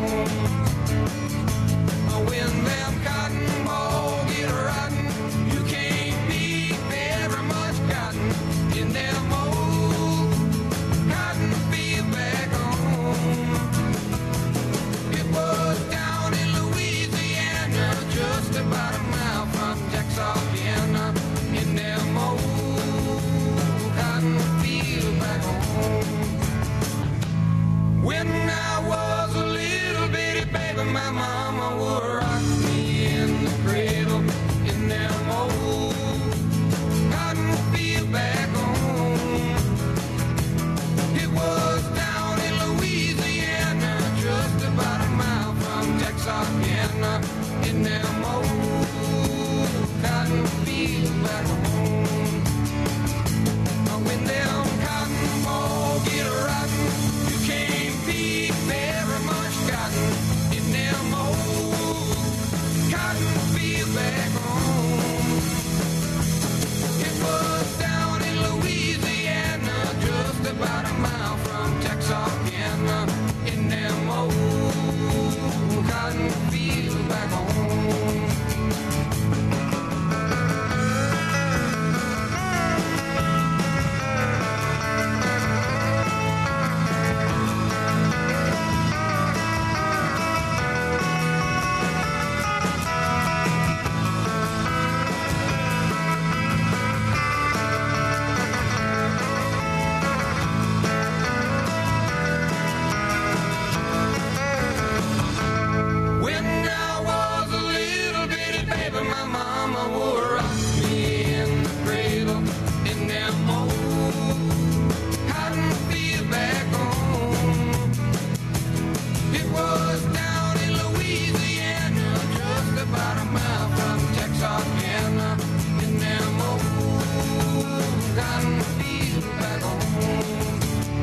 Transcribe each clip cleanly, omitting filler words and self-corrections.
When them cotton balls get rotten, you can't be very much cotton in them old cotton field back home. It was down in Louisiana, just about a mile from Texarkana, in them old cotton field back home. When I was a little bitty baby, my mama would rock me in the cradle in them old cotton field back home. It was down in Louisiana, just about a mile from Texarkana, in them old cotton field back home. When them cotton balls get rotten, you can't be very much cotton in them old cotton field back home. It was down in Louisiana, just about a mile from Texarkana, in them old cotton field back home. When I was a little bitty baby, my mama would rock me in the cradle in them old cotton field back home. It was down in Louisiana, just about a mile from Texarkana, in them old cotton field back home.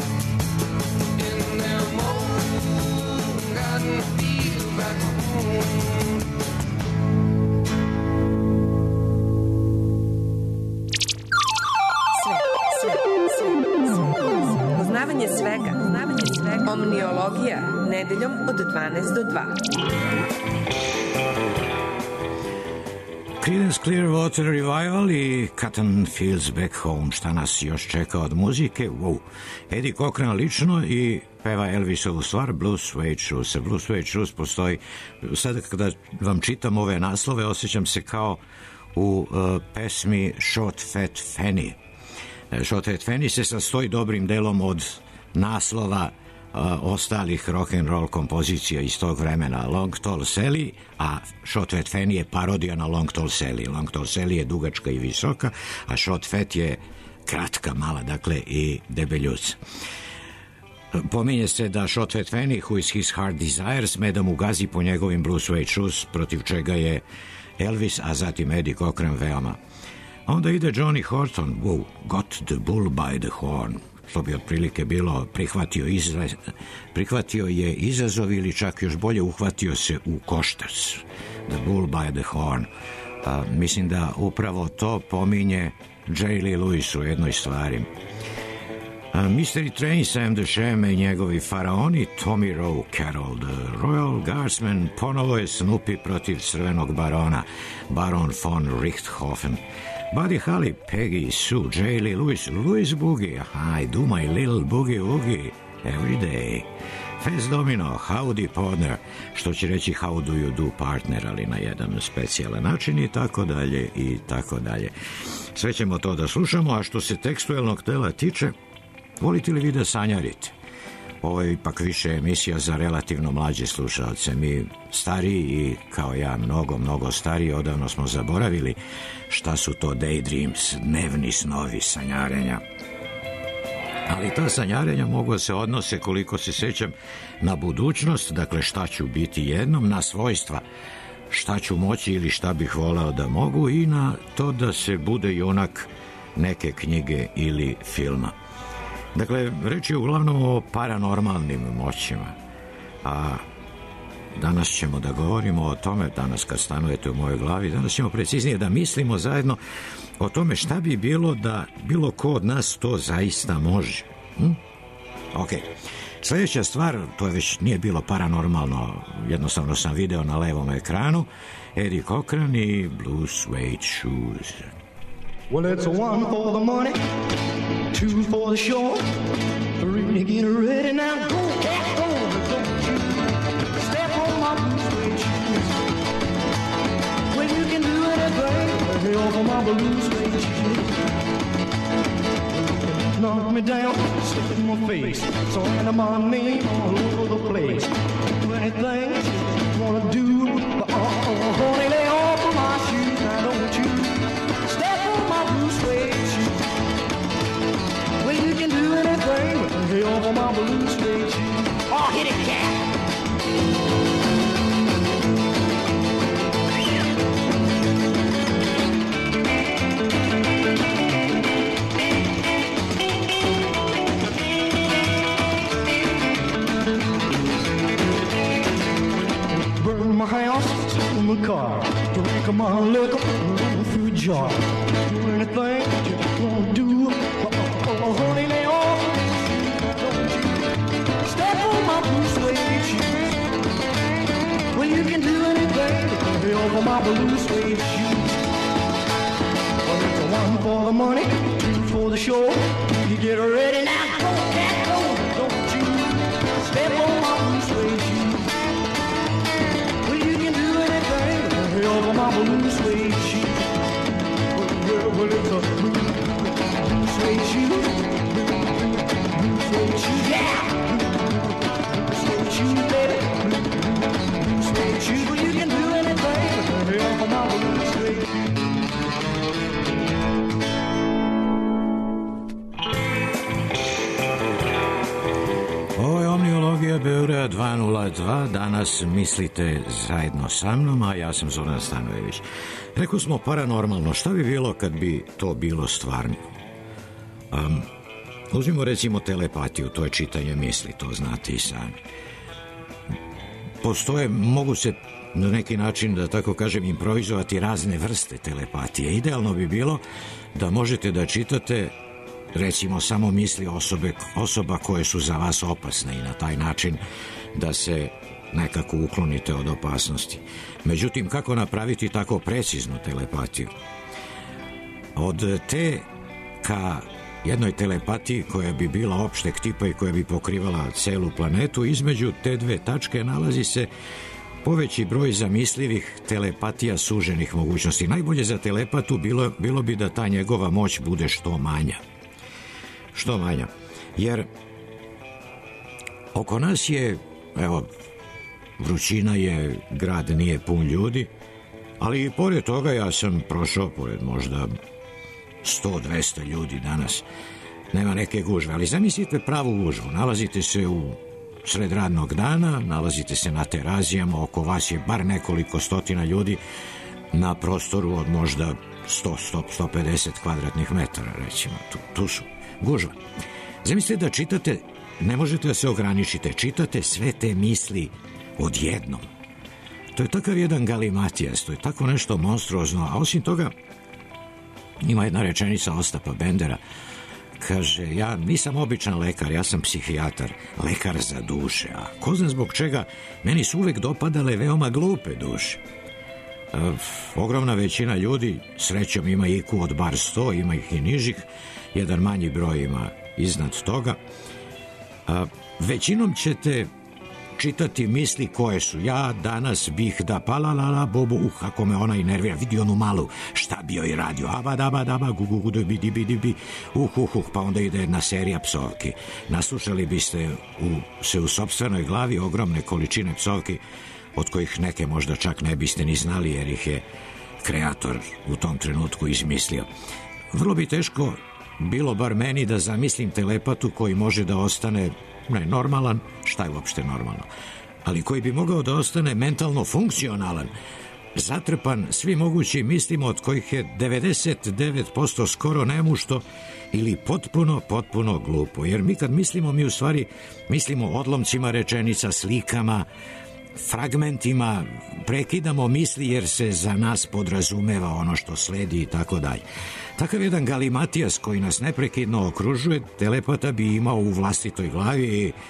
In them old cotton field back home. Poznavanje svega. Omniologija, nedeljom od 12 do 2. Creedence Clearwater Revival i Cotton Fields Back Home. Šta nas još čeka od muzike? Wow. Eddie Cochran lično i peva Elvisovu stvar Blue Suede Shoes. Blue Suede Shoes postoji. Sad kada vam čitam ove naslove, osjećam se kao u pesmi Short Fat Fanny. Short Fat Fanny se sastoji dobrim delom od naslova ostalih rock and roll kompozicija iz tog vremena. Long Tall Sally, a Short Fat Fanny je parodija na Long Tall Sally. Long Tall Sally je dugačka i visoka, a Short Fat je kratka, mala, dakle i debeljuca. Pominje se da Short Fat Fanny, who is his heart desire, sme da mu gazi po njegovim Blue Suede Shoes, protiv čega je Elvis, a zatim Eddie Cochran veoma. Onda ide Johnny Horton, wow, Got the Bull by the Horn, što bi otprilike bilo prihvatio je izazov ili čak još bolje uhvatio se u koštac. The Bull by the Horn. Mislim da upravo to pominje Jerry Lee Lewis u jednoj stvari. Mystery Train, Sam the Sham i njegovi faraoni, Tommy Rowe Carroll, The Royal Guardsmen, ponovo je Snoopy protiv crvenog barona, Baron von Richthofen, Buddy Holly, Peggy Sue, Jerry Lee Lewis, Louis Boogie, I do my little boogie woogie every day, Fats Domino, Howdy Partner, što će reći How do you do partner, ali na jedan specijalan način i tako dalje i tako dalje. Sve ćemo to da slušamo, a što se tekstualnog tela tiče, volite li vi da sanjarite? Ovo je ipak više emisija za relativno mlađe slušalce. Mi stariji i kao ja mnogo stariji odavno smo zaboravili šta su to daydreams, dnevni snovi, sanjarenja. Ali ta sanjarenja mogu se odnose, koliko se sećam, na budućnost, dakle šta ću biti jednom, na svojstva, šta ću moći ili šta bih voleo da mogu i na to da se bude junak neke knjige ili filma. Dakle, reč je uglavnom o paranormalnim moćima, a danas ćemo da govorimo o tome, danas kad stanujete u mojoj glavi, danas ćemo preciznije da mislimo zajedno o tome šta bi bilo da bilo ko od nas to zaista može. Ok. Sljedeća stvar, to je već nije bilo paranormalno, jednostavno sam video na levom ekranu, Eddie Cochran i Blue Suede Shoes. Well, it's one for the money, two for the show, three to get ready now. Go, cat, go, don't you step on my blue suede shoes. Well, you can do anything, hell for my blue suede shoes. Knock me down, slip in my face, song my name all over the place. Do anything you wanna do, honey, lay off of my shoes, now don't you step on my blue suede shoes. Well, you can do anything, lay off of my blue suede shoes. Oh, hit it, cat! My house, in my car, drink my liquor, roll through a jar. Do anything you wanna do, honey, lay off. Don't you step on my blue suede shoes. Well, you can do anything, lay off my blue suede shoes. Well, it's one for the money, two for the show. You get ready now, go, cat, go. Don't you step on my blue suede shoes. Over my blue suede shoes. Well, it's a blue suede shoes. Blue suede shoes, yeah. Blue suede shoes, baby. Blue suede shoes. Well, you can do anything over my blue suede shoes. Ovo je Omniologija Beograd 202. Danas mislite zajedno sa mnom, a ja sam Zoran Stanojević. Rekli smo paranormalno, šta bi bilo kad bi to bilo stvarno? Uzmimo recimo telepatiju, to je čitanje misli, to znate i sami. Postoje, mogu se na neki način, da tako kažem, improvizovati razne vrste telepatije. Idealno bi bilo da možete da čitate recimo samo misli osoba koje su za vas opasne i na taj način da se nekako uklonite od opasnosti. Međutim, kako napraviti tako preciznu telepatiju? Od te ka jednoj telepatiji koja bi bila opšteg tipa i koja bi pokrivala celu planetu, između te dve tačke nalazi se poveći broj zamislivih telepatija suženih mogućnosti. Najbolje za telepatu bilo bi da ta njegova moć bude što manja. Što manja. Jer oko nas je, evo, vrućina je, grad nije pun ljudi, ali i pored toga ja sam prošao pored možda 100-200 ljudi danas. Nema neke gužve, ali zamislite pravu gužvu. Nalazite se u sred radnog dana, nalazite se na terazijama, oko vas je bar nekoliko stotina ljudi na prostoru od možda 100-150 kvadratnih metara, recimo. Tu su gužva. Zamislite da čitate, ne možete da se ograničite, čitate sve te misli odjednom. To je takav jedan galimatijas, to je tako nešto monstruozno, a osim toga ima jedna rečenica Ostapa Bendera, kaže, ja nisam običan lekar, ja sam psihijatar, lekar za duše, a ko zna zbog čega, meni su uvek dopadale veoma glupe duše. Ogromna većina ljudi, srećom, ima IQ od bar 100, ima ih i nižih, jedan manji broj ima iznad toga. Većinom ćete čitati misli koje su, ja danas bih da palalala bobu, kako me ona i nervira, vidi onu malu, šta bi joj radio, abadabadaba, gugugudubidibidibi, pa onda ide jedna serija psovki. Naslušali biste se u sopstvenoj glavi ogromne količine psovki, od kojih neke možda čak ne biste ni znali, jer ih je kreator u tom trenutku izmislio. Vrlo bi teško bilo, bar meni, da zamislim telepatu koji može da ostane normalan, šta je uopšte normalno, ali koji bi mogao da ostane mentalno funkcionalan, zatrpan svim mogućim mislima od kojih je 99% skoro nemušto ili potpuno glupo. Jer mi kad mislimo, mi u stvari mislimo odlomcima rečenica, slikama, fragmentima, prekidamo misli jer se za nas podrazumeva ono što sledi i tako dalje. Takav jedan galimatijas koji nas neprekidno okružuje, telepata bi imao u vlastitoj glavi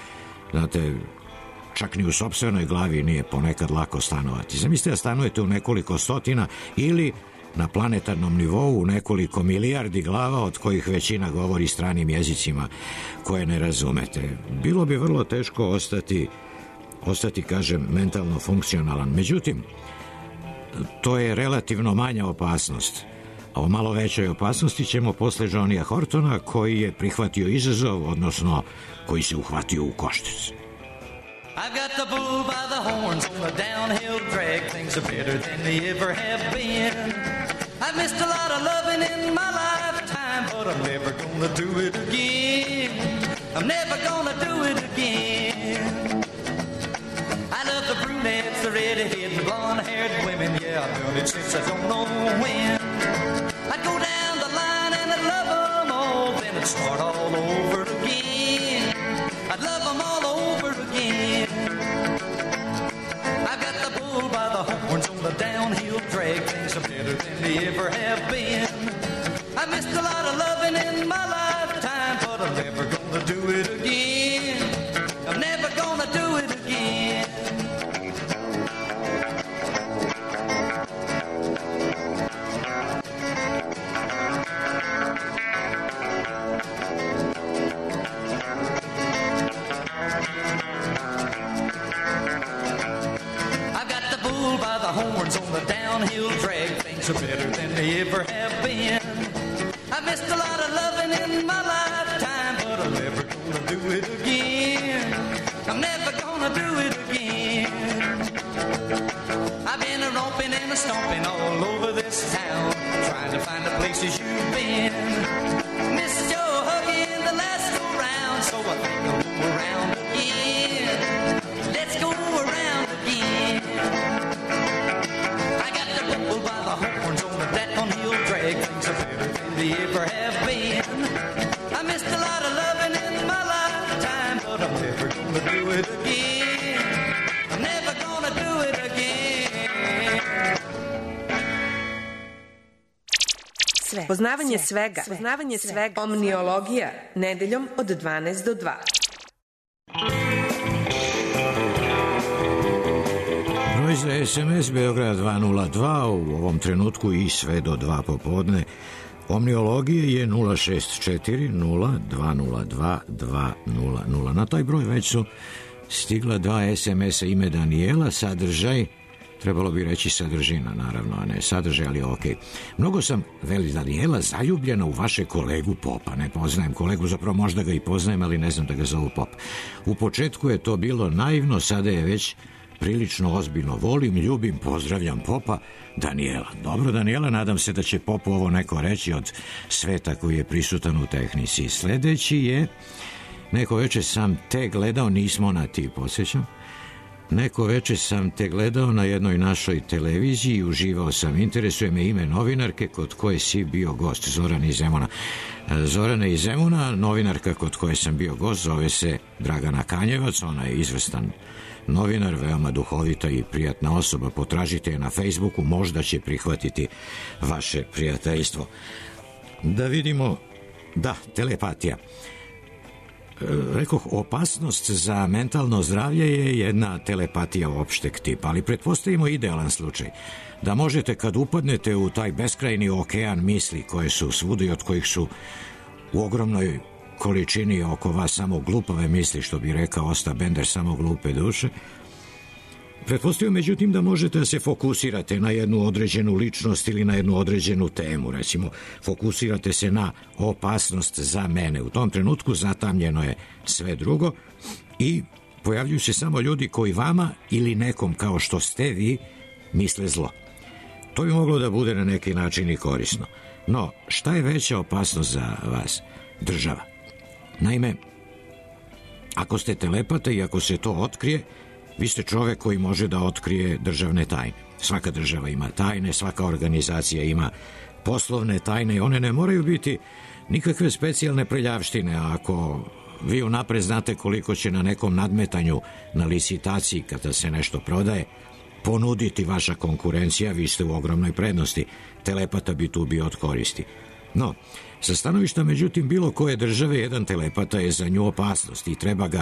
Znate, čak ni u sopstvenoj glavi nije ponekad lako stanovati. Zamislite da stanujete u nekoliko stotina ili na planetarnom nivou u nekoliko milijardi glava od kojih većina govori stranim jezicima koje ne razumete. Bilo bi vrlo teško ostati, kažem, mentalno funkcionalan. Međutim, to je relativno manja opasnost. A o malo većoj opasnosti ćemo posle Johnnya Hortona, koji je prihvatio izazov, odnosno koji se uhvatio u koštac. I've got the bull by the horns on the downhill drag. Things are better than they ever have been. I've missed a lot of loving in my lifetime, but I'm never gonna do it again. I'm never gonna do it again. I love the brunettes, the red-haired and blonde-haired women. Yeah, I've done it since I don't know when. I'd go down the line and I'd love them all, then I'd start all over again. I'd love them all over again. I've got the bull by the horns on the downhill drag. Things are better than they ever have been. I missed a lot of loving in my lifetime, but I'm never gonna do it again. I'm never gonna do it again. By the horns on the downhill drag. Things are better than they ever have been. I missed a lot of loving in my lifetime, but I'm never gonna do it again. I'm never gonna do it again. I've been a romping and a stomping all over this town, trying to find the places you've been. Missed your hugging the last go round, so I think I'll go around again. Let's go around again. By the horns on the downhill drag. Things are better than they ever have been. I missed a lot of loving in my lifetime, but I'm never gonna do it again. I'm never gonna do it again. Poznavanje svega. Omniologija, nedeljom od 12 do 2. Broj za SMS Beograd 202, u ovom trenutku i sve do 2 popodne. Omniologije je 064-0202-200. Na taj broj već su stigla 2 SMS-a, ime Danijela, sadržaj, trebalo bi reći sadržina, naravno, a ne sadržaj, ali okej. Mnogo sam, veli Danijela, zaljubljena u vaše kolegu Popa. Ne poznajem kolegu, zapravo možda ga i poznajem, ali ne znam da ga zovu Pop. U početku je to bilo naivno, sada je već prilično ozbiljno. Volim, ljubim, pozdravljam Popa, Danijela. Dobro, Danijela, nadam se da će Popu ovo neko reći od sveta koji je prisutan u tehnici. Sledeći je, neko veče sam te gledao, nismo na ti, podsjećam. Neko veče sam te gledao na jednoj našoj televiziji i uživao sam. Interesuje me ime novinarke kod koje si bio gost, Zorana iz Zemuna. Zorana iz Zemuna, novinarka kod koje sam bio gost, zove se Dragana Kanjevac, ona je izvrstan novinar, veoma duhovita i prijatna osoba. Potražite je na Facebooku, možda će prihvatiti vaše prijateljstvo. Da vidimo, da, telepatija. Rekoh, opasnost za mentalno zdravlje je jedna telepatija opšteg tipa, ali pretpostavimo idealan slučaj. Da možete kad upadnete u taj beskrajni okean misli koje su svuda i od kojih su u ogromnoj količini oko vas samo glupave misli, što bi rekao Osta Bender, samo glupe duše. Pretpostavljam, međutim, da možete da se fokusirate na jednu određenu ličnost ili na jednu određenu temu. Recimo, fokusirate se na opasnost za mene. U tom trenutku zatamljeno je sve drugo i pojavljuju se samo ljudi koji vama ili nekom kao što ste vi misle zlo. To bi moglo da bude na neki način i korisno. No, šta je veća opasnost za vas? Država. Naime, ako ste telepata i ako se to otkrije, vi ste čovek koji može da otkrije državne tajne. Svaka država ima tajne, svaka organizacija ima poslovne tajne i one ne moraju biti nikakve specijalne prljavštine. A ako vi unapred znate koliko će na nekom nadmetanju, na licitaciji, kada se nešto prodaje, ponuditi vaša konkurencija, vi ste u ogromnoj prednosti. Telepata bi tu bio od koristi. No, sa stanovišta, međutim, bilo koje države, jedan telepata je za nju opasnost i treba ga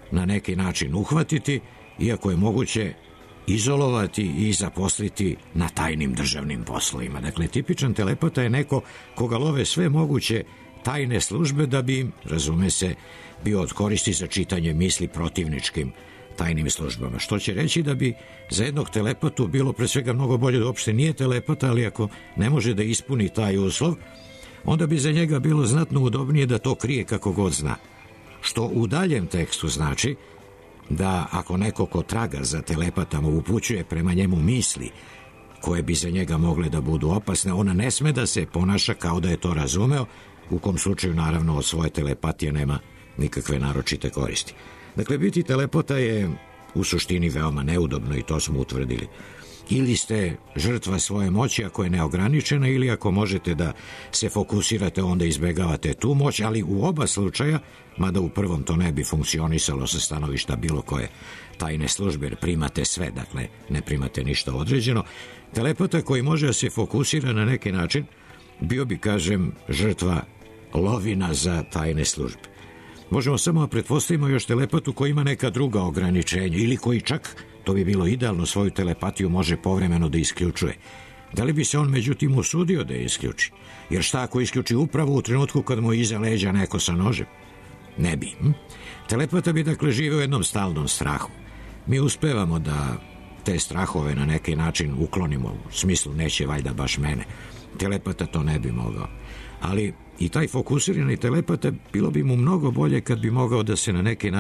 na neki način uhvatiti, iako je moguće izolovati i zaposliti na tajnim državnim poslovima. Dakle, tipičan telepata je neko koga love sve moguće tajne službe da bi im, razume se, bio od koristi za čitanje misli protivničkim tajnim službama. Što će reći da bi za jednog telepatu bilo pre svega mnogo bolje da uopšte nije telepata, ali ako ne može da ispuni taj uslov, onda bi za njega bilo znatno udobnije da to krije kako god zna. Što u daljem tekstu znači da ako neko ko traga za telepatama upućuje prema njemu misli koje bi za njega mogle da budu opasne, ona ne sme da se ponaša kao da je to razumeo, u kom slučaju naravno od svoje telepatije nema nikakve naročite koristi. Dakle, biti telepata je u suštini veoma neudobno i to smo utvrdili. Ili ste žrtva svoje moći ako je neograničena, ili ako možete da se fokusirate, onda izbegavate tu moć, ali u oba slučaja, mada u prvom to ne bi funkcionisalo sa stanovišta bilo koje tajne službe, jer primate sve, dakle ne primate ništa određeno, telepata koji može da se fokusira na neki način bio bi, kažem, žrtva lovina za tajne službe. Možemo samo da pretpostavimo još telepatu koji ima neka druga ograničenja ili koji čak, to bi bilo idealno, svoju telepatiju može povremeno da isključuje. Da li bi se on međutim usudio da je isključi? Jer šta ako isključi upravo u trenutku kad mu iza leđa neko sa nožem? Ne bi. Telepata bi dakle živio u jednom stalnom strahu. Mi uspevamo da te strahove na neki način uklonimo, u smislu neće valjda baš mene. Telepata to ne bi mogao. Ali i taj fokusirani telepata bilo bi mu mnogo bolje kad bi mogao da se na neki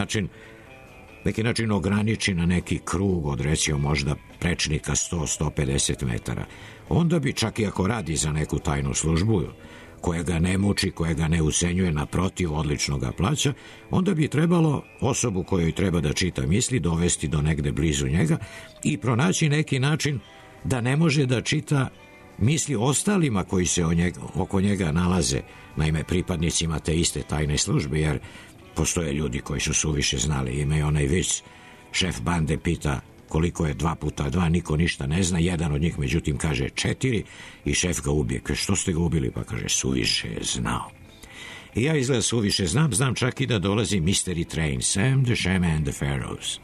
način ograniči na neki krug od recimo možda prečnika 100-150 metara. Onda bi, čak i ako radi za neku tajnu službu koja ga ne muči, koja ga ne ucenjuje, naprotiv odlično ga plaća, onda bi trebalo osobu kojoj treba da čita misli dovesti do negde blizu njega i pronaći neki način da ne može da čita misli ostalima koji se oko njega nalaze, naime pripadnicima te iste tajne službe, jer postoje ljudi koji su suviše znali. Imaju onaj vic, šef bande pita koliko je 2 puta 2, niko ništa ne zna, jedan od njih međutim kaže 4 i šef ga ubije. Kaže, što ste ga ubili? Pa kaže, suviše je znao. I ja izgleda suviše znam čak i da dolazi Mystery Train, Sam, the Shaman and the Pharaohs.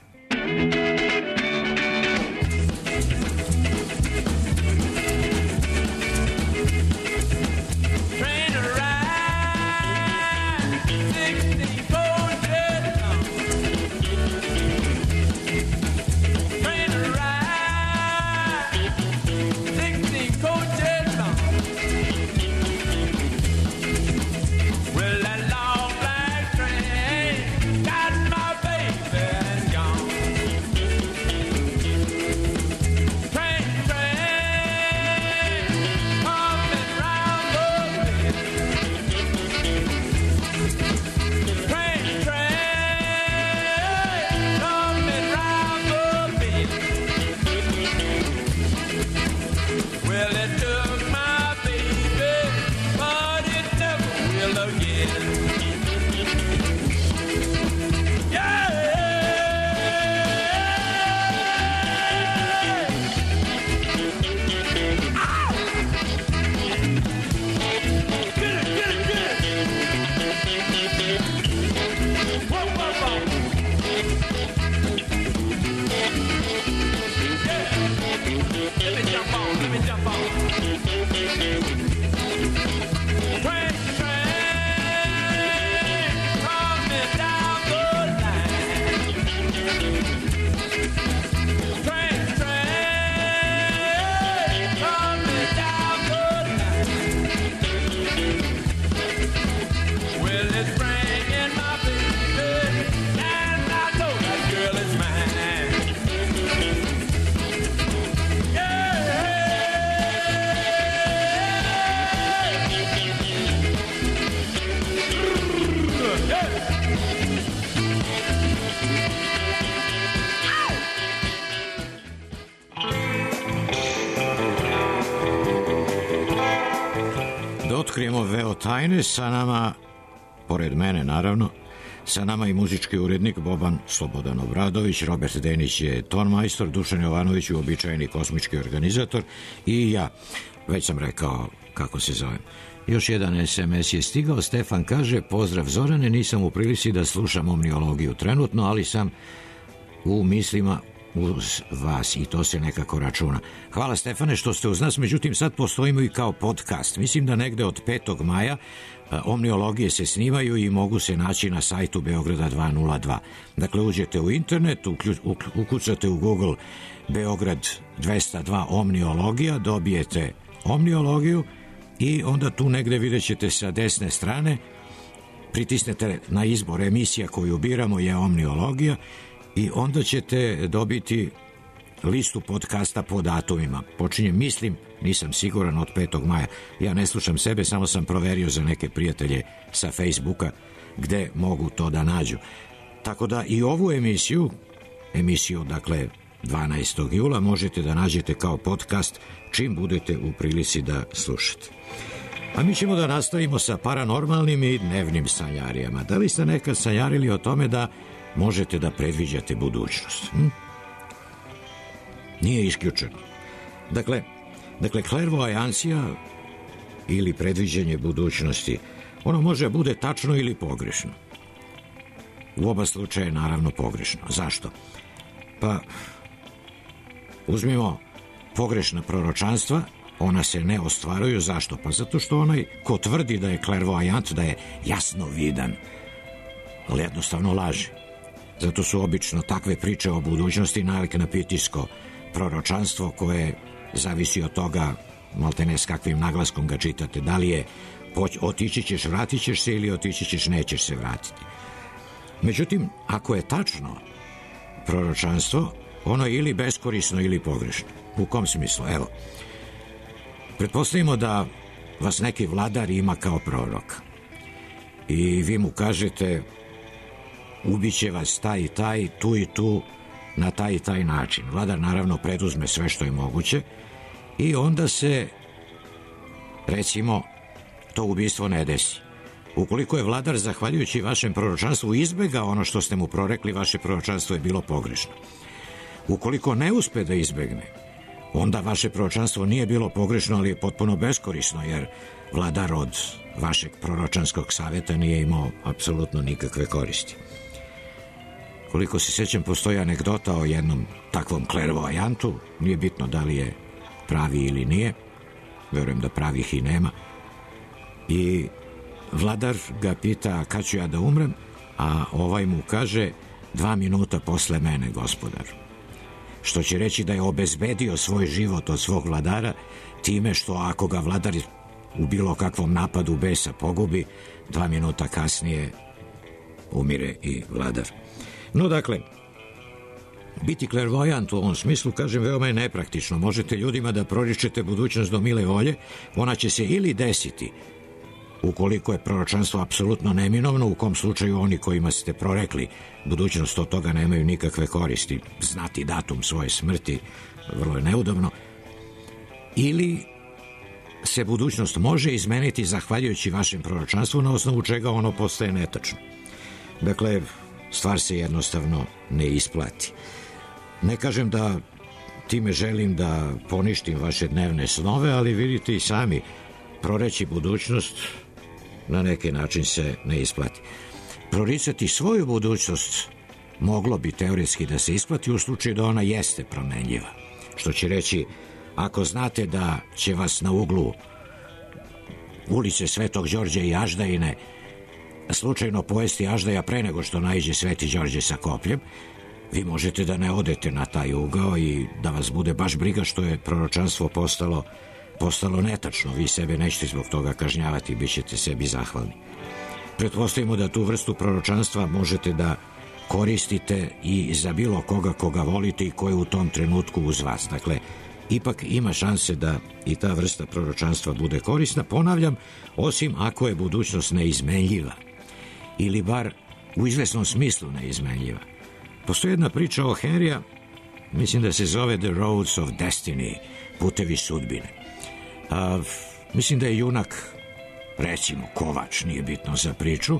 Otkrijemo veo tajne, sa nama, pored mene naravno, sa nama i muzički urednik Boban Slobodan Obradović, Robert Denić je tonmajstor, Dušan Jovanović uobičajeni kosmički organizator i ja, već sam rekao kako se zovem. Još jedan SMS je stigao. Stefan kaže: pozdrav Zorane, nisam u prilici da slušam omniologiju trenutno, ali sam u mislima uz vas i to se nekako računa. Hvala Stefane što ste uz nas, međutim sad postojimo i kao podcast. Mislim da negde od 5. maja omniologije se snimaju i mogu se naći na sajtu Beograda 202. Dakle, uđete u internet, ukucate u Google Beograd 202 omniologija, dobijete omniologiju i onda tu negde vidjet ćete sa desne strane, pritisnete na izbor emisija koju biramo je omniologija i onda ćete dobiti listu podcasta po datumima. Počinjem, mislim, nisam siguran, od 5. maja. Ja ne slušam sebe, samo sam proverio za neke prijatelje sa Facebooka gde mogu to da nađu. Tako da i ovu emisiju, dakle, 12. jula možete da nađete kao podcast čim budete u prilici da slušate. A mi ćemo da nastavimo sa paranormalnim i dnevnim sanjarijama. Da li ste nekad sanjarili o tome da možete da predviđate budućnost? Nije isključeno. Dakle, klervoajancija ili predviđanje budućnosti, ono može bude tačno ili pogrešno. U oba slučaja naravno pogrešno. Zašto? Pa, uzmimo pogrešna proročanstva, ona se ne ostvaruju. Zašto? Pa zato što onaj ko tvrdi da je klervoajant, da je jasno vidan, ali jednostavno laže. Zato su obično takve priče o budućnosti nalik na pitijsko proročanstvo koje zavisi od toga maltene s kakvim naglaskom ga čitate. Da li je otići ćeš, vratit ćeš se, ili otići ćeš, nećeš se vratiti. Međutim, ako je tačno proročanstvo, ono je ili beskorisno ili pogrešno. U kom smislu? Evo, pretpostavimo da vas neki vladar ima kao prorok i vi mu kažete: ubiće vas taj i taj, tu i tu, na taj i taj način. Vladar naravno preduzme sve što je moguće i onda se, recimo, to ubistvo ne desi. Ukoliko je vladar, zahvaljujući vašem proročanstvu, izbegao ono što ste mu prorekli, vaše proročanstvo je bilo pogrešno. Ukoliko ne uspe da izbegne, onda vaše proročanstvo nije bilo pogrešno, ali je potpuno beskorisno, jer vladar od vašeg proročanskog savjeta nije imao apsolutno nikakve koristi. Koliko se sjećam, postoji anegdota o jednom takvom klervoajantu, nije bitno da li je pravi ili nije, verujem da pravih i nema, i vladar ga pita: kad ću ja da umrem? A ovaj mu kaže: 2 minuta posle mene, gospodar. Što će reći da je obezbedio svoj život od svog vladara time što ako ga vladar u bilo kakvom napadu besa pogubi, 2 minuta kasnije umire i vladar. No, dakle, biti klervojant u ovom smislu, kažem, veoma je nepraktično. Možete ljudima da proričete budućnost do mile volje, ona će se ili desiti ukoliko je proročanstvo apsolutno neminovno, u kom slučaju oni kojima ste prorekli budućnost od toga nemaju nikakve koristi. Znati datum svoje smrti vrlo je neudobno. Ili se budućnost može izmeniti zahvaljujući vašem proročanstvu, na osnovu čega ono postaje netačno. Dakle, stvar se jednostavno ne isplati. Ne kažem da time želim da poništim vaše dnevne snove, ali vidite i sami, proreći budućnost na neki način se ne isplati. Proricati svoju budućnost moglo bi teoretski da se isplati u slučaju da ona jeste promenljiva. Što će reći, ako znate da će vas na uglu ulice Svetog Đorđa i Aždajine slučajno pojesti Aždaja pre nego što naiđe Sveti Đorđe sa kopljem, vi možete da ne odete na taj ugao i da vas bude baš briga što je proročanstvo postalo netačno. Vi sebe nećete zbog toga kažnjavati, bit ćete sebi zahvalni. Pretpostavimo da tu vrstu proročanstva možete da koristite i za bilo koga volite i ko je u tom trenutku uz vas. Dakle, ipak ima šanse da i ta vrsta proročanstva bude korisna. Ponavljam, osim ako je budućnost neizmenljiva ili bar u izvesnom smislu neizmenljiva. Postoji jedna priča o Henrya, mislim da se zove The Roads of Destiny, putevi sudbine. Mislim da je junak, recimo Kovač, nije bitno za priču,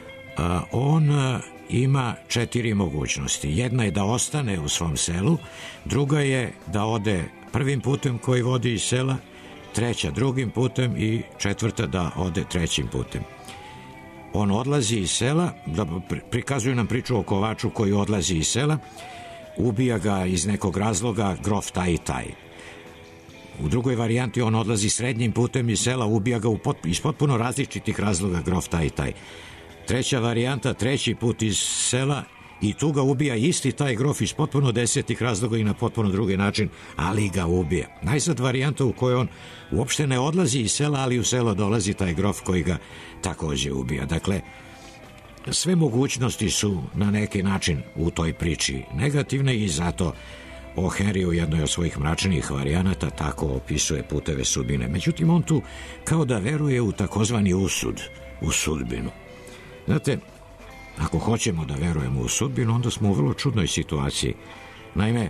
on ima 4 mogućnosti. Jedna je da ostane u svom selu, druga je da ode prvim putem koji vodi iz sela, treća drugim putem i četvrta da ode trećim putem. On odlazi iz sela, da prikazuju nam priču o kovaču koji odlazi iz sela, ubija ga iz nekog razloga grof taj i taj. U drugoj varijanti on odlazi srednjim putem iz sela, ubija ga iz potpuno različitih razloga grof taj i taj. Treća varijanta, treći put iz sela i tu ga ubija isti taj grof iz potpuno desetih razloga i na potpuno drugi način, ali ga ubija. Najzad varijanta u kojoj on uopšte ne odlazi iz sela, ali u selo dolazi taj grof koji ga takođe ubija. Dakle, sve mogućnosti su na neki način u toj priči negativne i zato o Henry u jednoj od svojih mračnijih varijanata tako opisuje puteve sudbine. Međutim, on tu kao da veruje u takozvani usud, u sudbinu. Znate, ako hoćemo da verujemo u sudbinu, onda smo u vrlo čudnoj situaciji. Naime,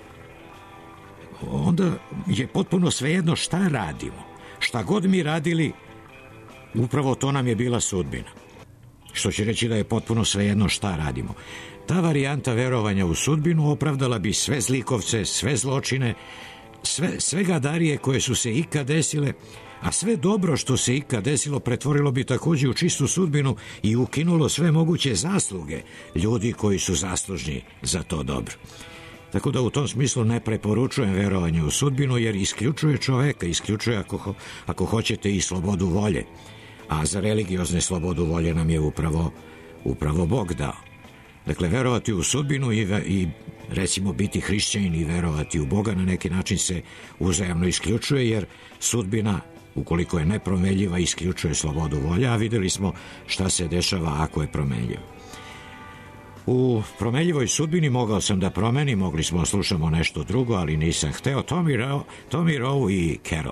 onda je potpuno svejedno šta radimo. Šta god mi radili, upravo to nam je bila sudbina. Što će reći da je potpuno svejedno šta radimo. Ta varijanta verovanja u sudbinu opravdala bi sve zlikovce, sve zločine, sve gadarije koje su se ikad desile, a sve dobro što se ikad desilo pretvorilo bi takođe u čistu sudbinu i ukinulo sve moguće zasluge ljudi koji su zaslužni za to dobro. Tako da u tom smislu ne preporučujem verovanje u sudbinu, jer isključuje čoveka, isključuje ako hoćete i slobodu volje. A za religiozne slobodu volje nam je upravo Bog dao. Dakle, verovati u sudbinu i recimo biti hrišćanin i verovati u Boga na neki način se uzajamno isključuje, jer sudbina, ukoliko je nepromenljiva, isključuje slobodu volje, a videli smo šta se dešava ako je promenljiva. U promenljivoj sudbini mogao sam da promenim, mogli smo slušamo nešto drugo, ali nisam hteo. Tommy Rowe i Carol.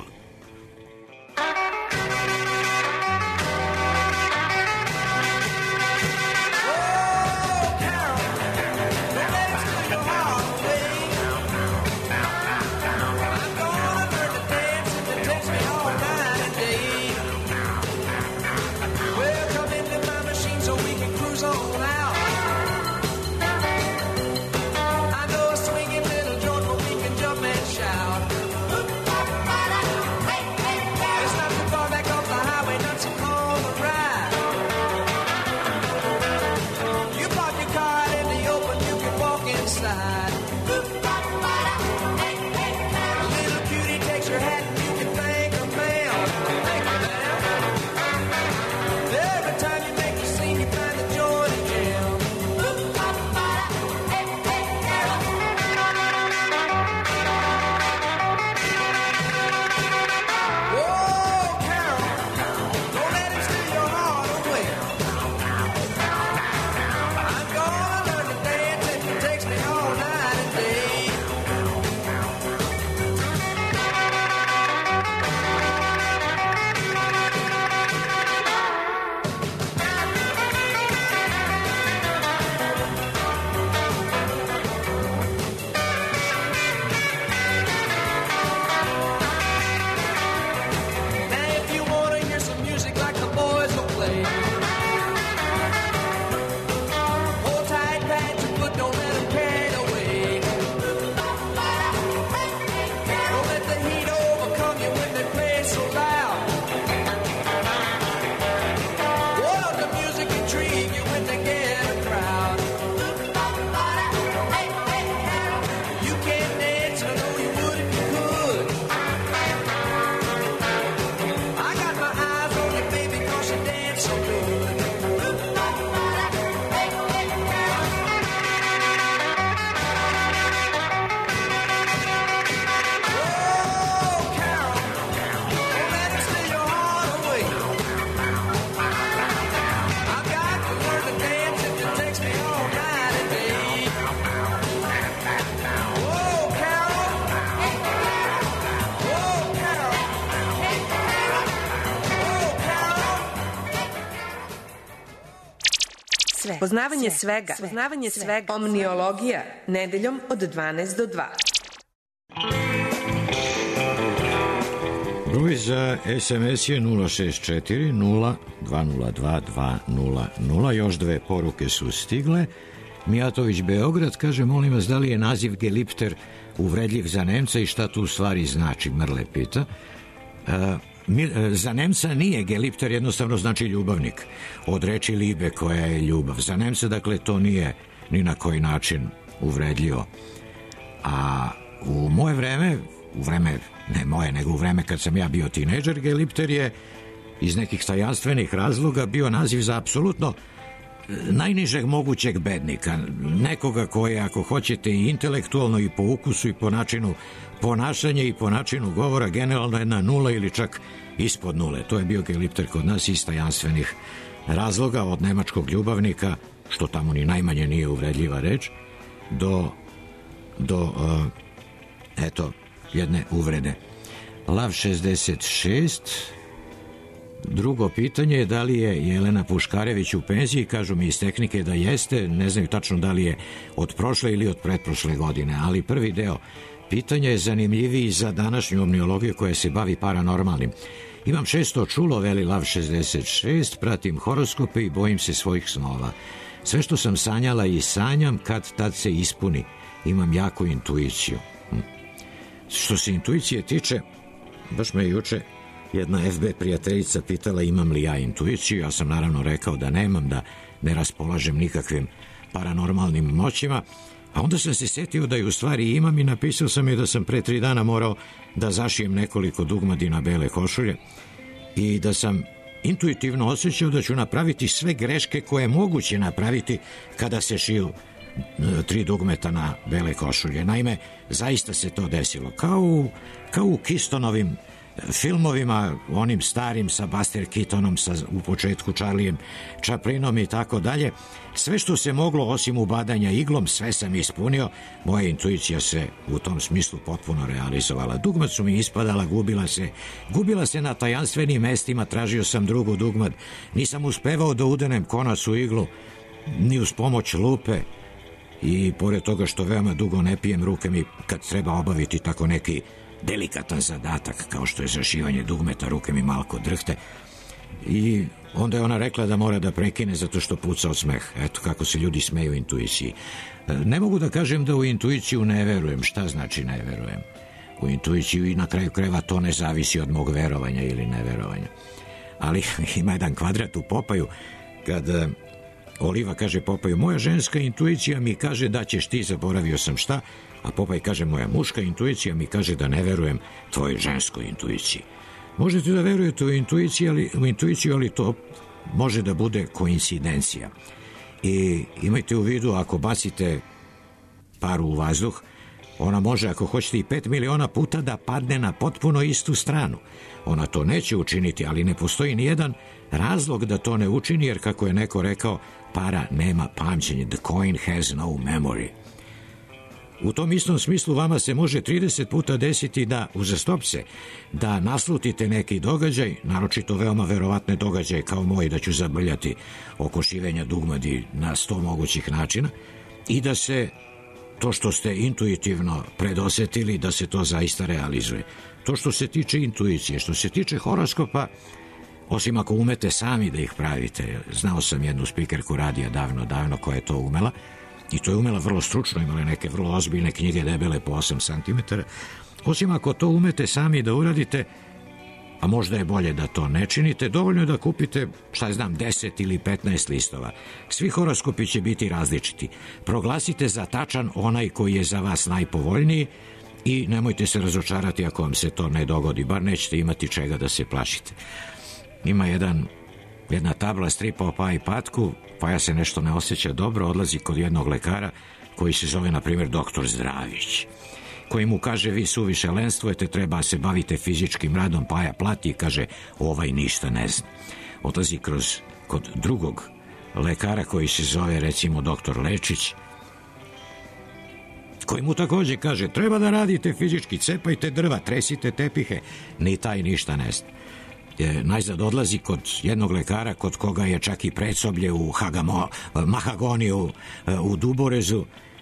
Poznavanje svega. Omniologija. Nedeljom od 12 do 2. Broj za SMS je 064 0202 200. Još dve poruke su stigle. Mijatović Beograd kaže, molim vas, da li je naziv Gelipter uvredljiv za Nemca i šta tu u stvari znači, Mrle pita. Za Nemca nije gelipter, jednostavno znači ljubavnik. Od reči libe koja je ljubav. Za Nemca, dakle, to nije ni na koji način uvredljivo. A u moje vreme, ne moje, nego u vreme kad sam ja bio tinejdžer, gelipter je iz nekih tajanstvenih razloga bio naziv za apsolutno najnižeg mogućeg bednika. Nekoga koji je, ako hoćete, i intelektualno i po ukusu i po načinu ponašanja i po načinu govora generalno jedna nula ili čak ispod nule. To je bio gelipter kod nas iz tajanstvenih razloga, od nemačkog ljubavnika, što tamo ni najmanje nije uvredljiva reč, do eto, jedne uvrede. Lav 66. Drugo pitanje je da li je Jelena Puškarević u penziji. Kažu mi iz tehnike da jeste, ne znaju tačno da li je od prošle ili od pretprošle godine, ali prvi deo pitanja je zanimljiviji za današnju omniologiju koja se bavi paranormalnim. Imam često čulo, veli Lav 66, pratim horoskope i bojim se svojih snova. Sve što sam sanjala i sanjam, kad tad se ispuni. Imam jaku intuiciju. Što se intuicije tiče, baš me juče jedna FB prijateljica pitala imam li ja intuiciju. Ja sam naravno rekao da nemam, da ne raspolažem nikakvim paranormalnim moćima, a onda sam se setio da ju u stvari imam i napisao sam je da sam pre 3 dana morao da zašijem nekoliko dugmadi na bele košulje i da sam intuitivno osjećao da ću napraviti sve greške koje je moguće napraviti kada se šiju 3 dugmeta na bele košulje. Naime, zaista se to desilo. Kao u Kistonovim filmovima, onim starim sa Buster Keatonom, u početku Charlijem Chaplinom i tako dalje. Sve što se moglo osim ubadanja iglom, sve sam ispunio. Moja intuicija se u tom smislu potpuno realizovala. Dugmad su mi ispadala, gubila se na tajanstvenim mestima, tražio sam drugu dugmad. Nisam uspevao da udenem konac u iglu, ni uz pomoć lupe. I pored toga što veoma dugo ne pijem, ruke mi kad treba obaviti tako neki delikatan zadatak kao što je zašivanje dugmeta, ruke mi malko drhte. I onda je ona rekla da mora da prekine zato što puca od smeh. Eto kako se ljudi smeju intuiciji. Ne mogu da kažem da u intuiciju ne verujem. Šta znači ne verujem? U intuiciju i na kraju krajeva to ne zavisi od mog verovanja ili neverovanja. Ali ima jedan kvadrat u Popaju kad Oliva kaže Popaju, moja ženska intuicija mi kaže da ćeš ti, zaboravio sam šta, a Popaj kaže moja muška intuicija mi kaže da ne verujem tvojoj ženskoj intuiciji. Možete da verujete u intuiciju, ali to može da bude koincidencija. I imajte u vidu, ako bacite paru u vazduh, ona može, ako hoćete, i 5 miliona puta da padne na potpuno istu stranu. Ona to neće učiniti, ali ne postoji ni jedan razlog da to ne učini, jer kako je neko rekao, para nema pamćenje. The coin has no memory. U tom istom smislu vama se može 30 puta desiti da uzastopce, da naslutite neki događaj, naročito veoma verovatne događaje kao moj, da ću zabrljati oko šivenja dugmadi na 100 mogućih načina i da se to što ste intuitivno predosetili, da se to zaista realizuje. To što se tiče intuicije. Što se tiče horoskopa, osim ako umete sami da ih pravite, znao sam jednu spikerku radija davno koja je to umela, i to je umela vrlo stručno, imala neke vrlo ozbiljne knjige debele po 8 cm. Osim ako to umete sami da uradite, a možda je bolje da to ne činite, dovoljno je da kupite, 10 ili 15 listova. Svi horoskopi će biti različiti. Proglasite za tačan onaj koji je za vas najpovoljniji i nemojte se razočarati ako vam se to ne dogodi, bar nećete imati čega da se plašite. Ima jedna tabla stripa o Pa i Patku, Paja se nešto ne osjeća dobro, odlazi kod jednog lekara koji se zove, na primjer, doktor Zdravić, koji mu kaže, vi suviše lenstujete, treba se bavite fizičkim radom. Paja plati i kaže, ovaj ništa ne zna. Odlazi kod drugog lekara koji se zove, recimo, doktor Lečić, koji mu takođe kaže, treba da radite fizički, cepajte drva, tresite tepihe, ni taj ništa ne zna. Najzad odlazi kod jednog lekara kod koga je čak i predsoblje u Mahagoniju u Duborezu,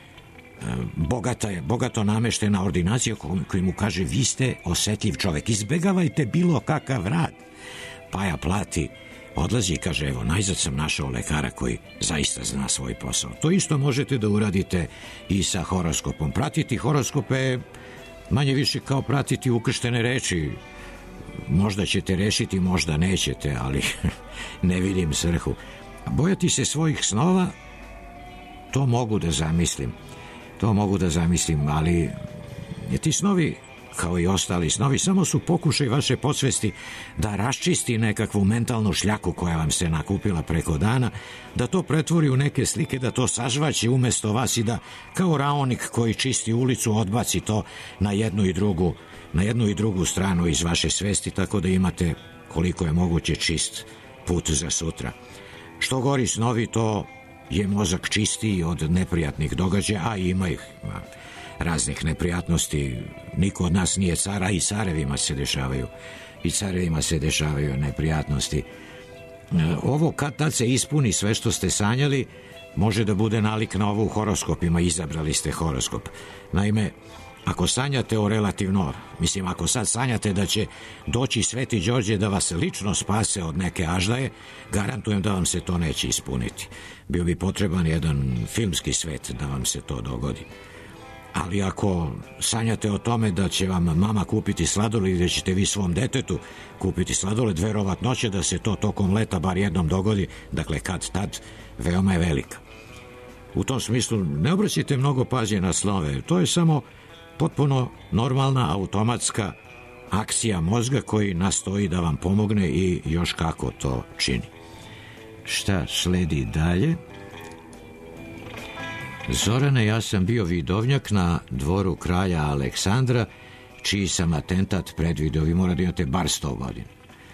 bogato nameštena ordinacija, koji mu kaže, vi ste osetljiv čovek, izbegavajte bilo kakav rad. Paja plati, odlazi i kaže, evo, najzad sam našao lekara koji zaista zna svoj posao. To isto možete da uradite i sa horoskopom. Pratiti horoskope je manje više kao pratiti ukrštene reči. možda ćete rešiti, možda nećete, ali ne vidim svrhu. Bojati se svojih snova, to mogu da zamislim, ali ti snovi, kao i ostali snovi, samo su pokušaj vaše podsvesti da raščisti nekakvu mentalnu šljaku koja vam se nakupila preko dana, da to pretvori u neke slike, da to sažvaći umesto vas i da, kao raonik koji čisti ulicu, odbaci to na jednu i drugu stranu iz vaše svesti, tako da imate koliko je moguće čist put za sutra. Što gori snovi, to je mozak čistiji od neprijatnih događaja, a ima ih raznih neprijatnosti. Niko od nas nije cara, i carevima se dešavaju neprijatnosti. Ovo kad tad se ispuni sve što ste sanjali, može da bude nalik na ovo u horoskopima, izabrali ste horoskop. Naime, ako sanjate ako sad sanjate da će doći Sveti Đorđe da vas lično spase od neke aždaje, garantujem da vam se to neće ispuniti. Bio bi potreban jedan filmski svet da vam se to dogodi. Ali ako sanjate o tome da će vam mama kupiti sladoled i da ćete vi svom detetu kupiti sladoled, verovatnoća da se to tokom leta bar jednom dogodi, dakle kad tad, veoma je velika. U tom smislu ne obraćajte mnogo pažnje na snove, to je samo potpuno normalna automatska akcija mozga koji nastoji da vam pomogne i još kako to čini. Šta sledi dalje? Zorane, ja sam bio vidovnjak na dvoru kralja Aleksandra, čiji sam atentat predvideo. Vi morate da imate bar 100 godina.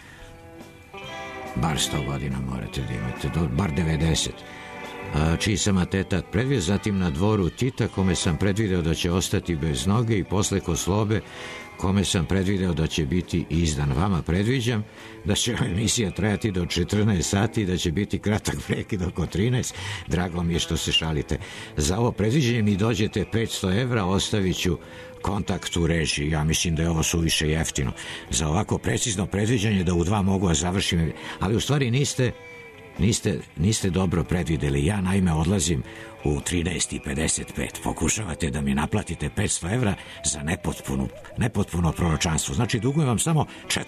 Bar 100 godina morate da imate, bar 90. Čiji sam atentat predvideo, zatim na dvoru Tita, kome sam predvideo da će ostati bez noge, i posle Koslobe, kome sam predvideo da će biti izdan. Vama predviđam da će emisija trajati do 14 sati i da će biti kratak prekid oko 13. Drago mi je što se šalite. Za ovo predviđenje mi dođete 500 evra, ostavit ću kontakt u režiji. Ja mislim da je ovo suviše jeftino. Za ovako precizno predviđanje da u 2 mogu da završim, ali u stvari niste dobro predvideli. Ja naime odlazim u 13:55. Pokušavate da mi naplatite 500 evra za nepotpuno proročanstvo. Znači, dugujem vam samo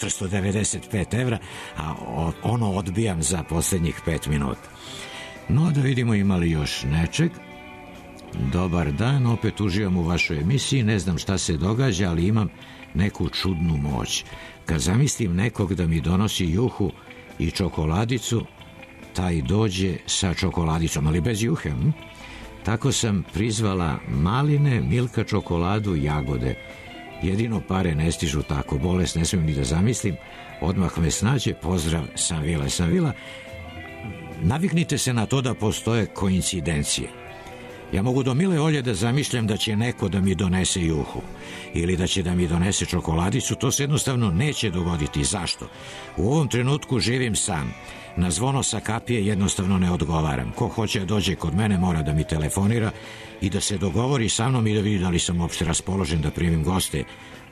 495 evra, a ono odbijam za poslednjih 5 minuta. No, da vidimo ima li još nečeg. Dobar dan, opet uživam u vašoj emisiji. Ne znam šta se događa, ali imam neku čudnu moć. Kad zamislim nekog da mi donosi juhu i čokoladicu, taj dođe sa čokoladicom, ali bez juhe. Tako sam prizvala maline, Milka čokoladu, jagode. Jedino pare ne stižu tako, bolest ne smijem ni da zamislim, odmah me snađe, pozdrav, sam Vila. Naviknite se na to da postoje koincidencije. Ja mogu do mile volje da zamišljam da će neko da mi donese juhu ili da će da mi donese čokoladicu, to se jednostavno neće dogoditi. Zašto? U ovom trenutku živim sam. Na zvono sa kapije jednostavno ne odgovaram. Ko hoće da dođe kod mene mora da mi telefonira i da se dogovori sa mnom i da vidi da li sam uopšte raspoložen da primim goste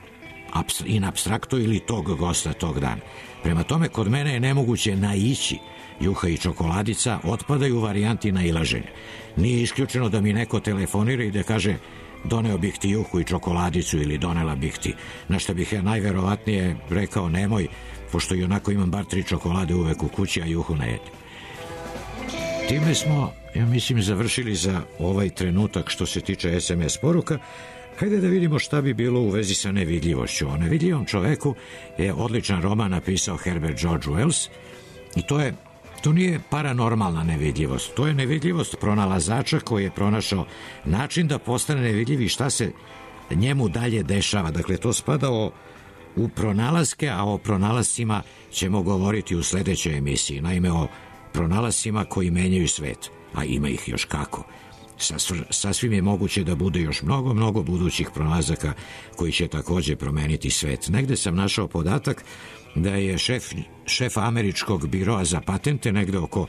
in abstrakto ili tog gosta tog dana. Prema tome, kod mene je nemoguće naići. Juha i čokoladica otpadaju varijanti nailaženja. Nije isključeno da mi neko telefonira i da kaže doneo bih ti juhu i čokoladicu ili donela bih ti, na što bih ja najverovatnije rekao nemoj, pošto i onako imam bar 3 čokolade uvek u kući, a juhu ne jedem. Time smo, ja mislim, završili za ovaj trenutak što se tiče SMS poruka. Hajde da vidimo šta bi bilo u vezi sa nevidljivošću. O nevidljivom čoveku je odličan roman napisao Herbert George Wells i to nije paranormalna nevidljivost. To je nevidljivost pronalazača koji je pronašao način da postane nevidljiv i šta se njemu dalje dešava. Dakle, to spada u pronalaske, a o pronalascima ćemo govoriti u sledećoj emisiji. Naime, o pronalascima koji menjaju svet, a ima ih još kako. Sasvim je moguće da bude još mnogo budućih pronalazaka koji će takođe promeniti svet. Negde sam našao podatak da je šef američkog biroa za patente negde oko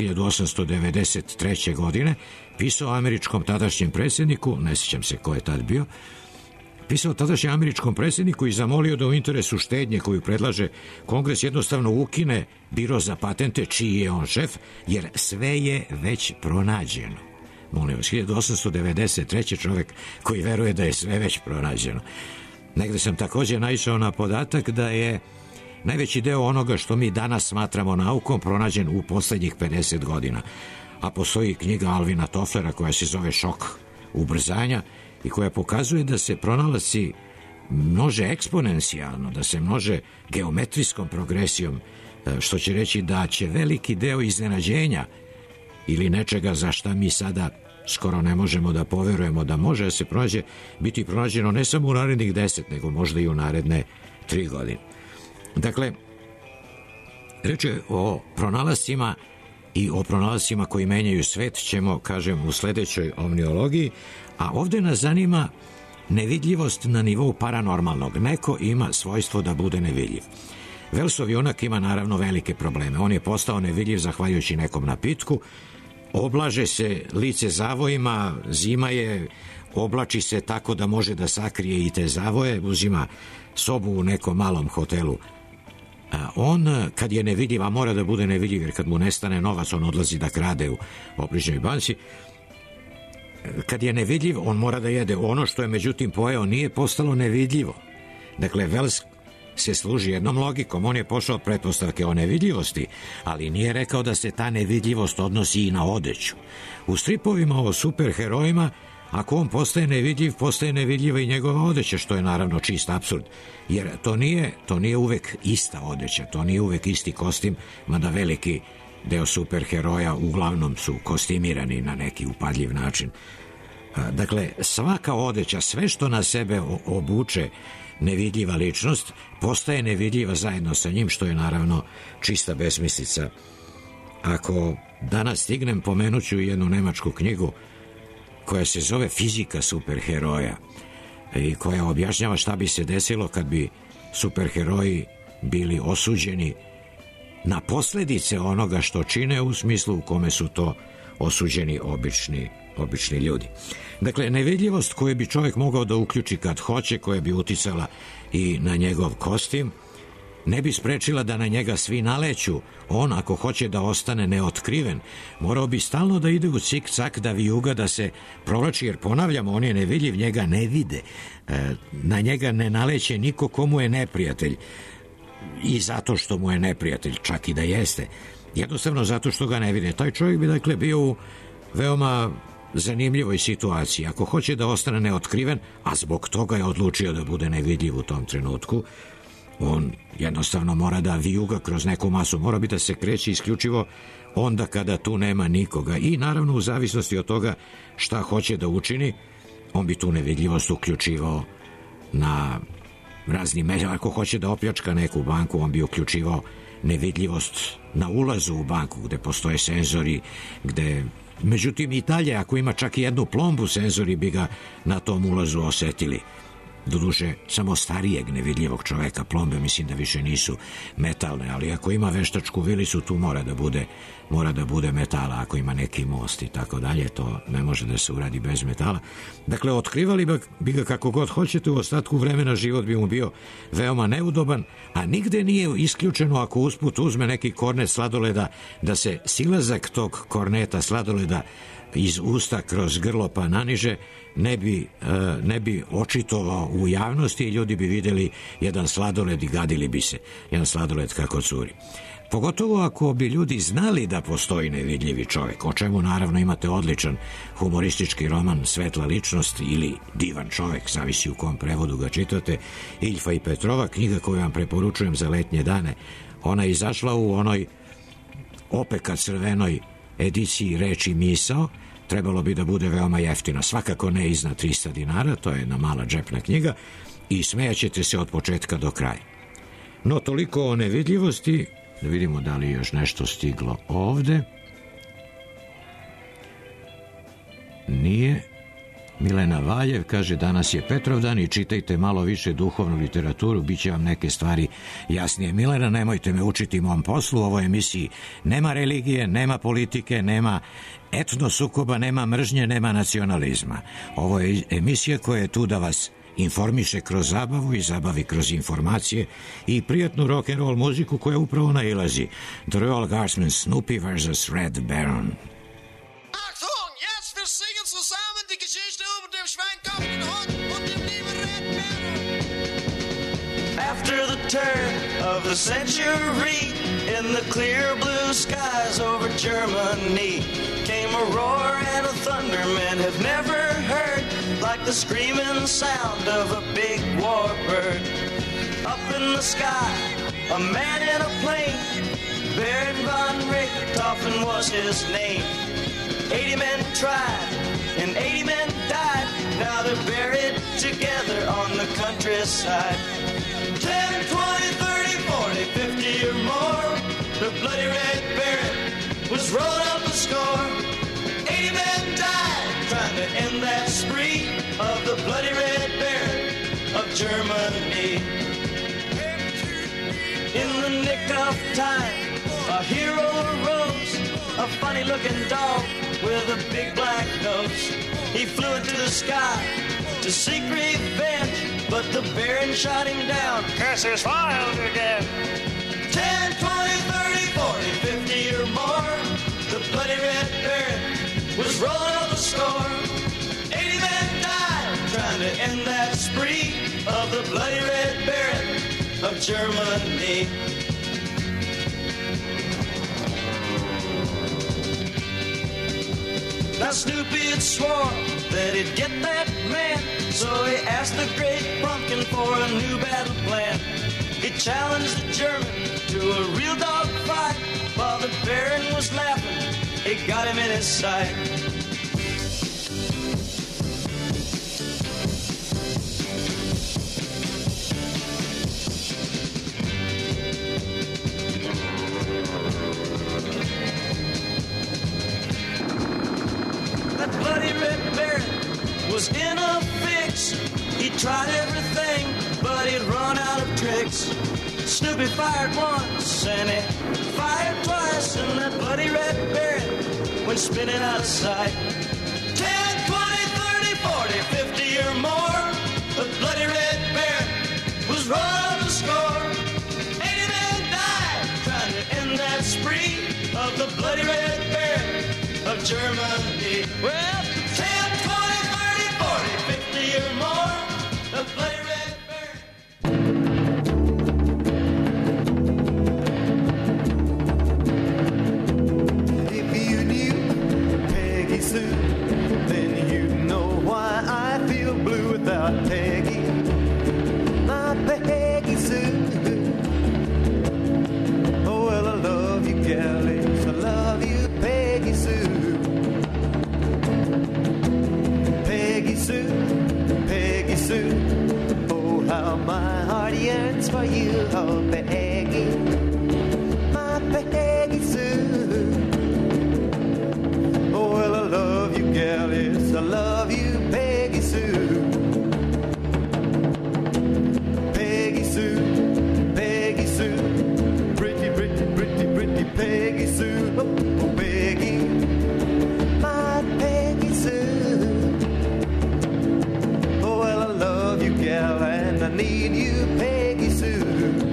1893. godine pisao američkom tadašnjem predsjedniku, ne sjećam se ko je tad bio, pisao tadašnjem američkom predsjedniku i zamolio da u interesu štednje koju predlaže Kongres jednostavno ukine biro za patente čiji je on šef, jer sve je već pronađeno. Molim vas, 1893. čovek koji veruje da je sve već pronađeno. Negde sam takođe naišao na podatak da je najveći deo onoga što mi danas smatramo naukom pronađen u poslednjih 50 godina. A postoji knjiga Alvina Tofflera koja se zove Šok ubrzanja i koja pokazuje da se pronalasci množe eksponencijalno, da se množe geometrijskom progresijom, što će reći da će veliki deo iznenađenja ili nečega za šta mi sada skoro ne možemo da poverujemo da može da se pronađe, biti pronađeno ne samo u narednih 10, nego možda i u naredne 3 godine. Dakle, reč je o pronalascima i o pronalascima koji menjaju svet ćemo, kažem, u sledećoj omniologiji, a ovde nas zanima nevidljivost na nivou paranormalnog. Neko ima svojstvo da bude nevidljiv. Velsov junak ima naravno velike probleme. On je postao nevidljiv zahvaljujući nekom napitku, oblaže se lice zavojima, zima je, oblači se tako da može da sakrije i te zavoje, uzima sobu u nekom malom hotelu. On, kad je nevidljiv, a mora da bude nevidljiv, jer kad mu nestane novac, on odlazi da krade u obližnjoj banci, kad je nevidljiv, on mora da jede. Ono što je međutim pojeo nije postalo nevidljivo. Dakle, Welles se služi jednom logikom. On je pošao od pretpostavke o nevidljivosti, ali nije rekao da se ta nevidljivost odnosi i na odeću. U stripovima o superherojima, ako on postaje nevidljiva i njegova odeća, što je naravno čist apsurd. Jer to nije uvek ista odeća, to nije uvek isti kostim, mada veliki deo superheroja uglavnom su kostimirani na neki upadljiv način. Dakle, svaka odeća, sve što na sebe obuče nevidljiva ličnost, postaje nevidljiva zajedno sa njim, što je naravno čista besmislica. Ako danas stignem, pomenuću jednu nemačku knjigu koja se zove Fizika superheroja i koja objašnjava šta bi se desilo kad bi superheroji bili osuđeni na posledice onoga što čine, u smislu u kome su to osuđeni obični ljudi. Dakle, nevidljivost koju bi čovjek mogao da uključi kad hoće, koja bi uticala i na njegov kostim, ne bi sprečila da na njega svi naleću. On, ako hoće da ostane neotkriven, morao bi stalno da ide u cik-cak, da vijuga, da se provlači, jer ponavljamo, on je nevidljiv, njega ne vide. Na njega ne naleće niko komu je neprijatelj. I zato što mu je neprijatelj, čak i da jeste. Jednostavno zato što ga ne vide. Taj čovjek bi, dakle, bio u veoma zanimljivoj situaciji. Ako hoće da ostane neotkriven, a zbog toga je odlučio da bude nevidljiv u tom trenutku, on jednostavno mora da vijuga kroz neku masu, mora bi da se kreće isključivo onda kada tu nema nikoga. I naravno, u zavisnosti od toga šta hoće da učini, on bi tu nevidljivost uključivao na raznim međama. Ako hoće da opljačka neku banku, on bi uključivao nevidljivost na ulazu u banku, gde postoje senzori, gde... Međutim, i dalje, ako ima čak i jednu plombu, senzori bi ga na tom ulazu osetili. Doduše, samo starijeg nevidljivog čoveka, plombe mislim da više nisu metalne, ali ako ima veštačku vilicu, tu mora da bude metala. Ako ima neki most i tako dalje, to ne može da se uradi bez metala. Dakle, otkrivali bi ga kako god hoćete, u ostatku vremena život bi mu bio veoma neudoban, a nigde nije isključeno ako usput uzme neki kornet sladoleda, da se silazak tog korneta sladoleda iz usta kroz grlo pa naniže ne bi očitovao u javnosti i ljudi bi videli jedan sladoled i gadili bi se. Jedan sladoled kako curi. Pogotovo ako bi ljudi znali da postoji nevidljivi čovjek, o čemu naravno imate odličan humoristički roman Svetla ličnost ili Divan čovjek, zavisi u kom prevodu ga čitate, Iljfa i Petrova, knjiga koju vam preporučujem za letnje dane. Ona je izašla u onoj opeka crvenoj ediciji Reči misao. Trebalo bi da bude veoma jeftino, svakako ne iznad 300 dinara, to je jedna mala džepna knjiga i smejaćete se od početka do kraja. No, toliko o nevidljivosti. Da vidimo da li još nešto stiglo ovde. Nije. Milena Valjev kaže, danas je Petrovdan i čitajte malo više duhovnu literaturu, bit će vam neke stvari jasnije. Milena, nemojte me učiti mom poslu, u ovoj emisiji nema religije, nema politike, nema etnosukoba, nema mržnje, nema nacionalizma. Ovo je emisija koja je tu da vas informiše kroz zabavu i zabavi kroz informacije i prijatnu rock'n'roll muziku koja upravo nailazi. The Royal Guardsmen, Snoopy vs. Red Baron. Achtung, jetzt wir singen zusammen die Geschichte über den Schweinkopf, den Hund und den lieben Red Baron. After the turn of the century, in the clear blue skies over Germany, came a roar and a thunder men have never heard, like the screaming sound of a big warbird. Up in the sky, a man in a plane, Baron von Richthofen was his name. 80 men tried and 80 men died. Now they're buried together on the countryside. 10, 20, 30, 40, 50 or more, the bloody Red Baron was rolling up a score. 80 men died trying to end that spree of the bloody Red Baron of Germany. In the nick of time, a hero arose, a funny-looking dog with a big black nose. He flew into the sky to seek revenge, but the Baron shot him down. Curses filed again. 10, 20, 30, 40, 50 or more, the bloody Red Baron was rolling up a score. 80 men died trying to end that spree of the bloody Red Baron of Germany. Now Snoopy had swore that he'd get that man, so he asked the great pumpkin for a new battle plan. He challenged the German to a real dog fight. While the Baron was laughing, he got him in his sight. Bloody Red Baron was in a fix. He tried everything, but he'd run out of tricks. Snoopy fired once and he fired twice, and that bloody Red Baron went spinning out of sight. 10, 20, 30, 40, 50 or more, the bloody Red Baron was rolling the score. 80 men died trying to end that spree of the bloody Red Baron of Germany. Well, 10, 20, 30, 40, 50 or more, the bloody Red Baron. If you knew Peggy Sue, then you'd know why I feel blue without Peggy. My Peggy Sue. Oh, well, I love you, galleys. I love you, Peggy Sue. Peggy Sue, Peggy Sue. Oh, how my heart yearns for you, oh, Peggy. My Peggy Sue. Oh, well, I love you, galleys. I love you, Peggy Sue. Peggy Sue, Peggy Sue. Pretty, pretty, pretty, pretty Peggy Sue. Oh, Peggy. My Peggy Sue. Oh, well, I love you, gal, and I need you, Peggy Sue.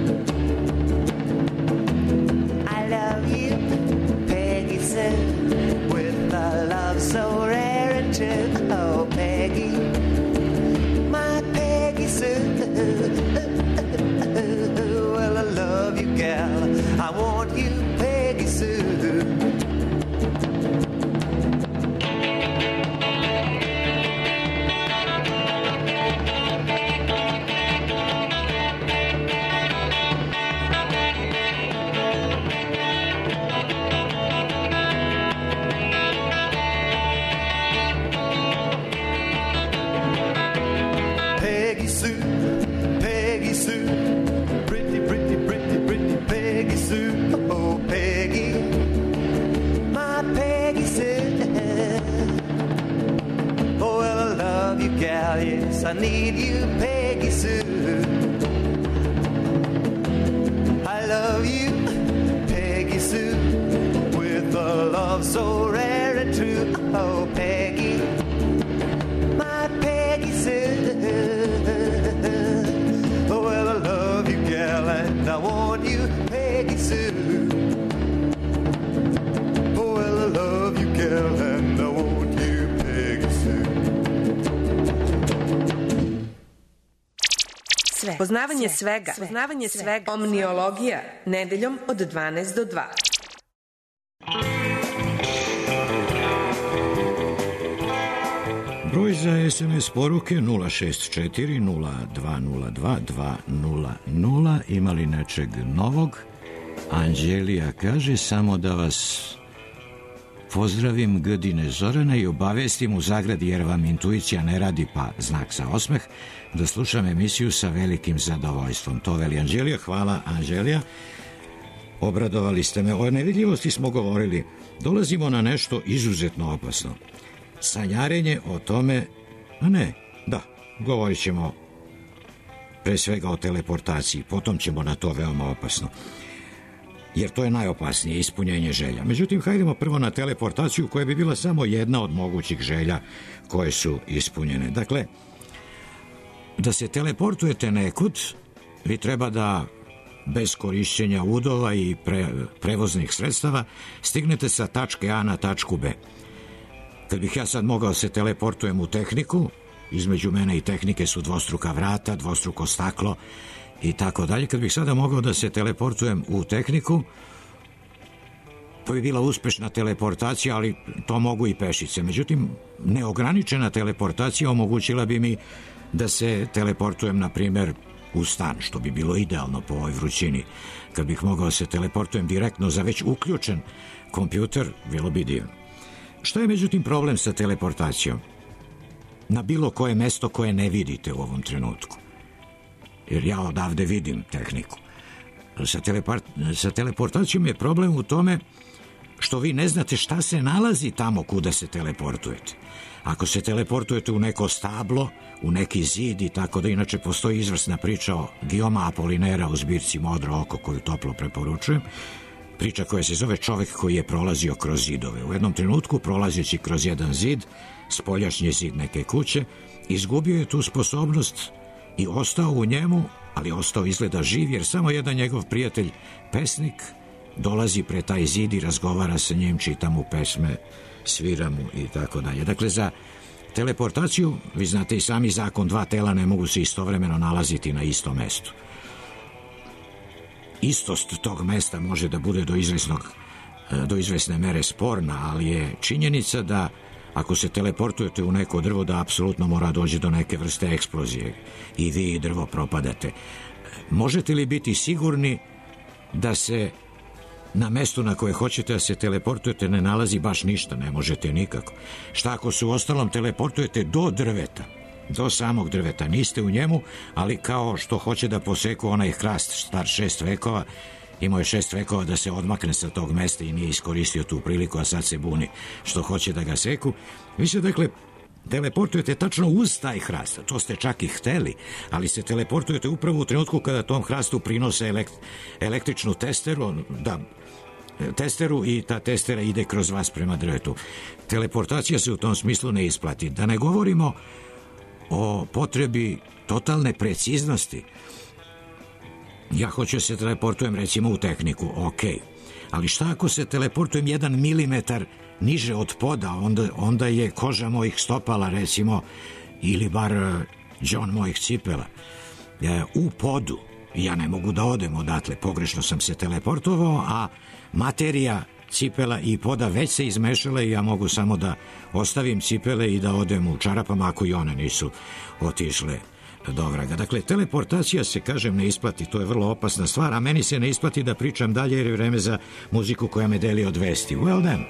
I love you, Peggy Sue, with a love so rare and true. Oh, Peggy, my Peggy Sue. Well, I love you, gal, I want you, Peggy Sue. Peggy Sue, Peggy Sue, pretty, pretty, pretty, pretty Peggy Sue. Oh, Peggy, my Peggy Sue. Oh, well, I love you, gal, yes, I need you, Peggy Sue. I love you, Peggy Sue, with a love so rare and true. Oh, Peggy, my Peggy Sue. Oh, well, I love you, gal, and I want you, Peggy Sue. Oh, well, I love you, gal, and I want you, Peggy Sue. sve. Poznavanje svega. Poznavanje svega. Omniologija. Nedeljom od 12 do 2. Broj za SMS poruke 064 0202 200. Ima li nečeg novog? Anđelija kaže samo da vas pozdravim Godine Zorana i obavestim u zagradi jer vam intuicija ne radi pa znak za osmeh da slušam emisiju sa velikim zadovoljstvom. To veli Anđelija. Hvala Anđelija. Obradovali ste me. O nevidljivosti smo govorili. Dolazimo na nešto izuzetno opasno. Sanjarenje o tome, govorit ćemo pre svega o teleportaciji, potom ćemo na to veoma opasno, jer to je najopasnije, ispunjenje želja. Međutim, hajdemo prvo na teleportaciju koja bi bila samo jedna od mogućih želja koje su ispunjene. Dakle, da se teleportujete nekud, vi treba da bez korišćenja udova i prevoznih sredstava stignete sa tačke A na tačku B. Kad bih ja sad mogao se teleportujem u tehniku, između mene i tehnike su dvostruka vrata, dvostruko staklo i tako dalje. Kad bih sada mogao da se teleportujem u tehniku, to bi bila uspešna teleportacija, ali to mogu i pešice. Međutim, neograničena teleportacija omogućila bi mi da se teleportujem, na primjer, u stan, što bi bilo idealno po ovoj vrućini. Kad bih mogao se teleportujem direktno za već uključen kompjuter, bilo bi divno. Šta je međutim problem sa teleportacijom? Na bilo koje mesto koje ne vidite u ovom trenutku. Jer ja odavde vidim tehniku. Sa teleportacijom je problem u tome što vi ne znate šta se nalazi tamo kuda se teleportujete. Ako se teleportujete u neko stablo, u neki zid i tako da, inače postoji izvrsna priča o Guillauma Apollinairea u zbirci Modro oko koju toplo preporučujem, priča koja se zove Čovek koji je prolazio kroz zidove. U jednom trenutku, prolazeći kroz jedan zid, spoljašnji zid neke kuće, izgubio je tu sposobnost i ostao u njemu, ali ostao izgleda živ, jer samo jedan njegov prijatelj, pesnik, dolazi pre taj zid i razgovara sa njim, čita mu pesme, svira mu i tako dalje. Dakle, za teleportaciju, vi znate i sami zakon, dva tela ne mogu se istovremeno nalaziti na istom mestu. Istost tog mesta može da bude do izvesne mere sporna, ali je činjenica da ako se teleportujete u neko drvo, da apsolutno mora doći do neke vrste eksplozije i vi i drvo propadate. Možete li biti sigurni da se na mestu na koje hoćete da se teleportujete ne nalazi baš ništa? Ne možete nikako. Šta ako se u ostalom teleportujete do drveta, do samog drveta, niste u njemu, ali kao što hoće da poseku onaj hrast star 6 vekova, imao je 6 vekova da se odmakne sa tog mesta i nije iskoristio tu priliku, a sad se buni što hoće da ga seku. Vi se, dakle, teleportujete tačno uz taj hrast, to ste čak i hteli, ali se teleportujete upravo u trenutku kada tom hrastu prinose električnu testeru i ta testera ide kroz vas prema drvetu. Teleportacija se u tom smislu ne isplati. Da ne govorimo o potrebi totalne preciznosti. Ja hoću se teleportujem recimo u tehniku, ok, ali šta ako se teleportujem 1 milimetar niže od poda, onda je koža mojih stopala recimo, ili bar đon mojih cipela u podu. Ja ne mogu da odem odatle, pogrešno sam se teleportovao, a materija cipela i poda već se izmešala i ja mogu samo da ostavim cipele i da odem u čarapama ako i one nisu otišle do vraga. Dakle, teleportacija se, kažem, ne isplati, to je vrlo opasna stvar, a meni se ne isplati da pričam dalje jer je vreme za muziku koja me deli od vesti. Well then.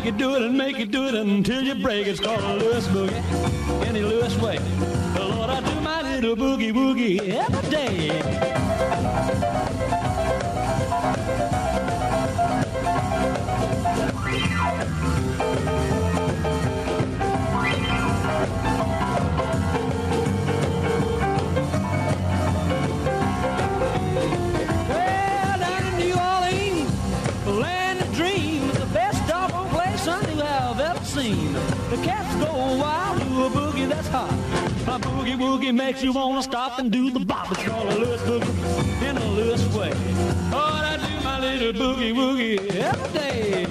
make you do it and make you do it until you break. It's called a Lewis boogie, any Lewis way. Lord, I do my little boogie woogie every day. Well, down in New Orleans, the land of dreams, the best doggone place I've ever seen. The cats go wild to a boogie that's hot. A boogie woogie makes you wanna stop and do the bop. It's called a Lewis boogie in a Lewis way. Lord, I do my little boogie woogie every day.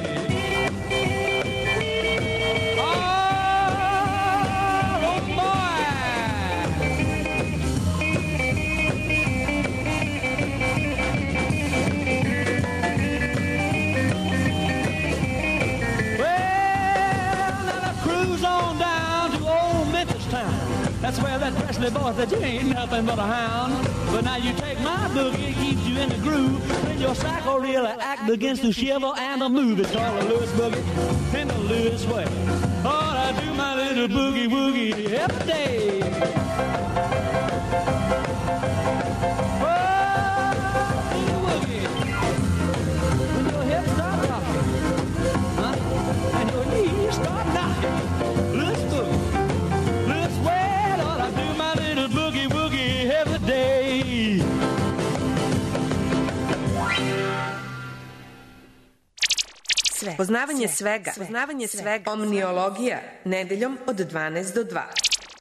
That's where that Presley boy said you ain't nothing but a hound. But now you take my boogie, it keeps you in the groove. Then your psycho really act begins to shiver and to move. It's called a Lewis boogie in the Lewis way. Oh, I do my little boogie woogie every day. Oh, boogie. When your hips start rocking, huh? And your knees start knocking. Lewis boogie. Poznavanje svega. Omniologija. Nedeljom od 12 do 2.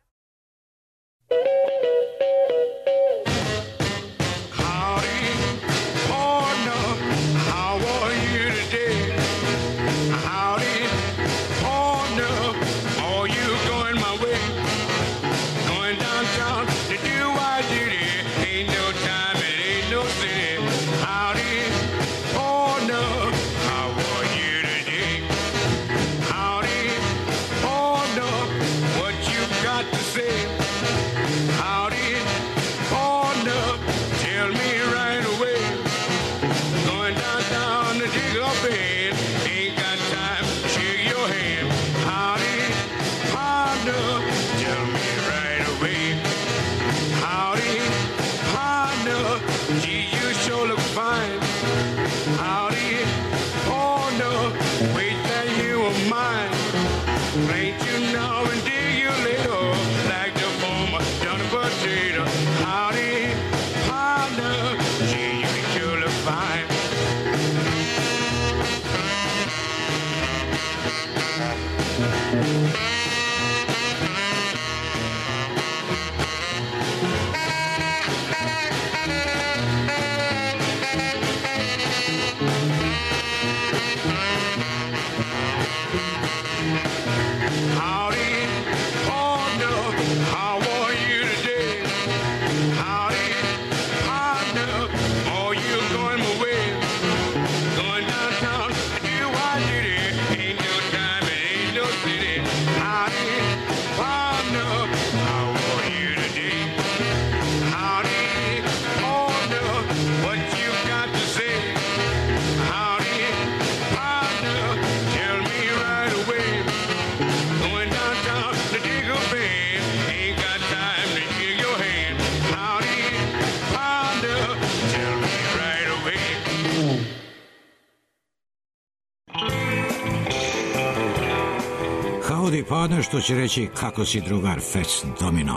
Howdy partner, što će reći kako si drugar, Fats Domino.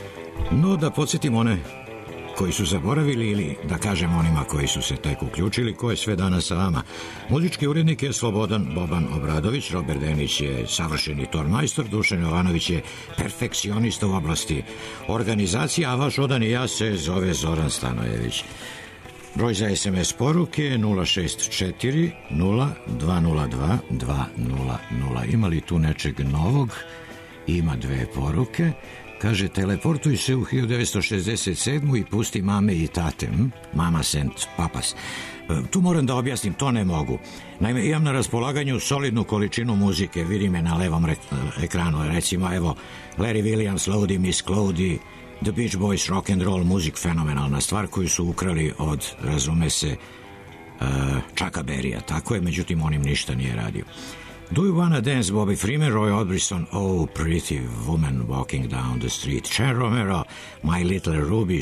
No, da podsjetim one koji su zaboravili ili da kažem onima koji su se tek uključili, ko je sve danas sa vama. Muzički urednik je Slobodan Boban Obradović, Robert Denić je savršeni tormajstor, Dušan Jovanović je perfekcionista u oblasti organizacije, a vaš odani ja se zove Zoran Stanojević. Broj za SMS poruke 064 0202 200. Ima li tu nečeg novog? Ima dve poruke. Kaže, teleportuj se u 1967. i pusti mame i tate. Mama sent papas. Tu moram da objasnim, to ne mogu. Naime, imam na raspolaganju solidnu količinu muzike. Vidi me na levom ekranu. Recimo, evo, Larry Williams, Lodi, Miss Clody, The Beach Boys, rock and roll, muzik, fenomenalna stvar koju su ukrali od, razume se, Chucka Berrya. Tako je, međutim, on im ništa nije radio. Do You Wanna Dance, Bobby Freeman, Roy Orbison, Oh Pretty Woman Walking Down the Street, Chen Romero, My Little Ruby,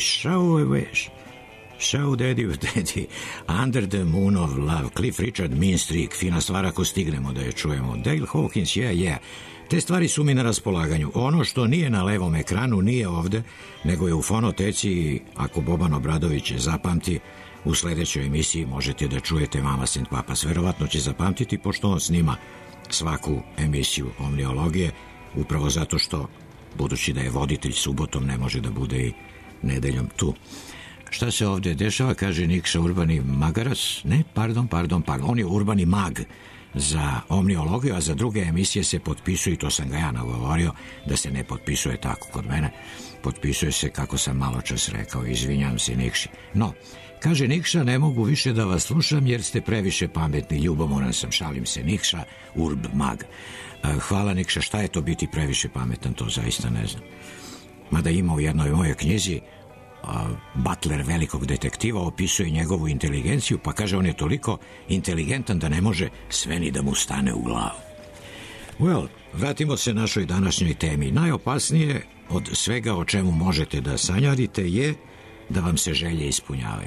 Show Daddy with Daddy, Under the Moon of Love, Cliff Richard, Mean Streak, fina stvar ako stignemo da je čujemo, Dale Hawkins, Yeah. Te stvari su mi na raspolaganju. Ono što nije na levom ekranu nije ovde, nego je u fonoteci i ako Boban Obradović zapamti, u sledećoj emisiji možete da čujete Mama St. Papas. Verovatno će zapamtiti, pošto on snima svaku emisiju Omniologije, upravo zato što, budući da je voditelj subotom, ne može da bude i nedeljom tu. Šta se ovde dešava, kaže Nikša, urbani magarac? Ne, pardon, on je urbani mag za Omniologiju, a za druge emisije se potpisuje, i to sam ga ja nagovorio, da se ne potpisuje tako kod mene, potpisuje se kako sam malo čas rekao, izvinjam se Nikši. No, kaže Nikša, ne mogu više da vas slušam jer ste previše pametni, ljubomoran sam, šalim se, Nikša, urb mag. Hvala Nikša, šta je to biti previše pametan, to zaista ne znam. Mada ima u jednoj mojoj knjizi, Butler velikog detektiva opisuje njegovu inteligenciju, pa kaže on je toliko inteligentan da ne može sve ni da mu stane u glavu. Well, vratimo se našoj današnjoj temi. Najopasnije od svega o čemu možete da sanjarite je da vam se želje ispunjavaju.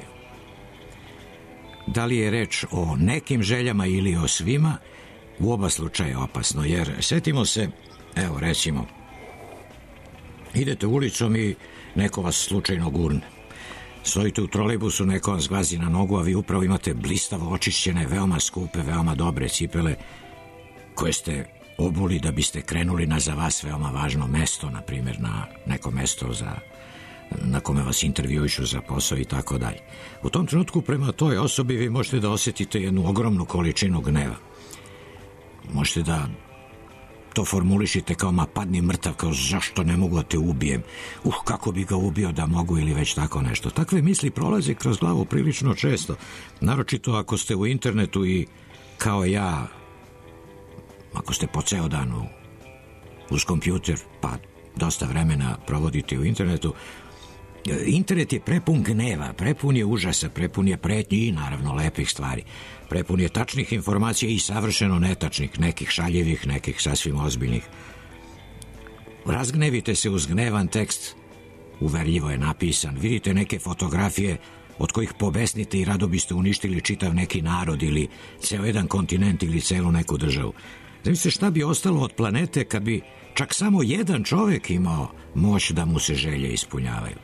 Da li je reč o nekim željama ili o svima, u oba slučaja je opasno, jer setimo se, evo recimo, idete ulicom i neko vas slučajno gurne. Stojite u trolejbusu, neko vas gazi na nogu, a vi upravo imate blistavo očišćene, veoma skupe, veoma dobre cipele koje ste obuli da biste krenuli na za vas veoma važno mesto, na primjer na neko mesto na kome vas intervjuišu za posao i tako dalje. U tom trenutku prema toj osobi vi možete da osjetite jednu ogromnu količinu gneva. Možete da to formulišite kao ma padni mrtav, kao zašto ne mogu da te ubijem, kako bi ga ubio da mogu, ili već tako nešto. Takve misli prolaze kroz glavu prilično često, naročito ako ste u internetu i kao ja, ako ste po ceo dan uz kompjuter, pa dosta vremena provodite u internetu. Internet je prepun gneva, prepun je užasa, prepun je pretnji i naravno lepih stvari. Prepun je tačnih informacija i savršeno netačnih, nekih šaljivih, nekih sasvim ozbiljnih. Razgnevite se uz gnevan tekst, uverljivo je napisan, vidite neke fotografije od kojih pobesnite i rado biste uništili čitav neki narod ili ceo jedan kontinent ili celu neku državu. Zamislite šta bi ostalo od planete kad bi čak samo jedan čovek imao moć da mu se želje ispunjavaju.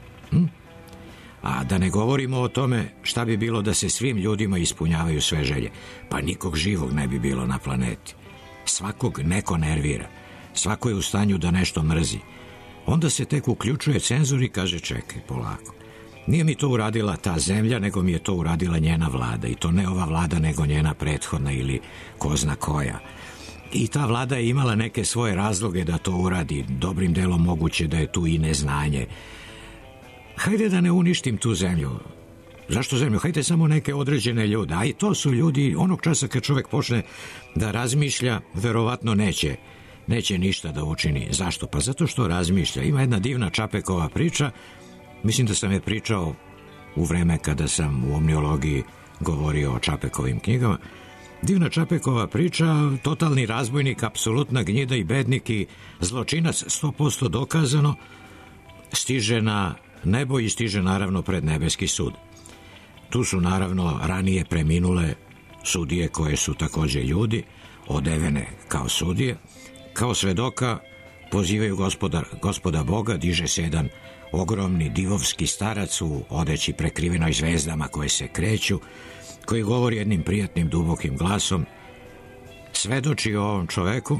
A da ne govorimo o tome šta bi bilo da se svim ljudima ispunjavaju sve želje. Pa nikog živog ne bi bilo na planeti. Svakog neko nervira. Svako je u stanju da nešto mrzi. Onda se tek uključuje cenzor i kaže čekaj, polako. Nije mi to uradila ta zemlja, nego mi je to uradila njena vlada. I to ne ova vlada, nego njena prethodna ili ko zna koja. I ta vlada je imala neke svoje razloge da to uradi. Dobrim delom moguće da je tu i neznanje. Hajde da ne uništim tu zemlju. Zašto zemlju? Hajde samo neke određene ljude. A i to su ljudi, onog časa kad čovjek počne da razmišlja, verovatno neće ništa da učini. Zašto? Pa zato što razmišlja. Ima jedna divna Čapekova priča, mislim da sam je pričao u vreme kada sam u Omniologiji govorio o Čapekovim knjigama. Divna Čapekova priča, totalni razbojnik, apsolutna gnjida i bednik i zločinac, 100% dokazano, stiže na nebo i stiže naravno pred nebeski sud. Tu su naravno ranije preminule sudije koje su takođe ljudi, odevene kao sudije. Kao svedoka pozivaju gospoda Boga, diže se jedan ogromni divovski starac u odeći prekrivenoj zvezdama koje se kreću, koji govori jednim prijatnim dubokim glasom, svedoči o ovom čoveku.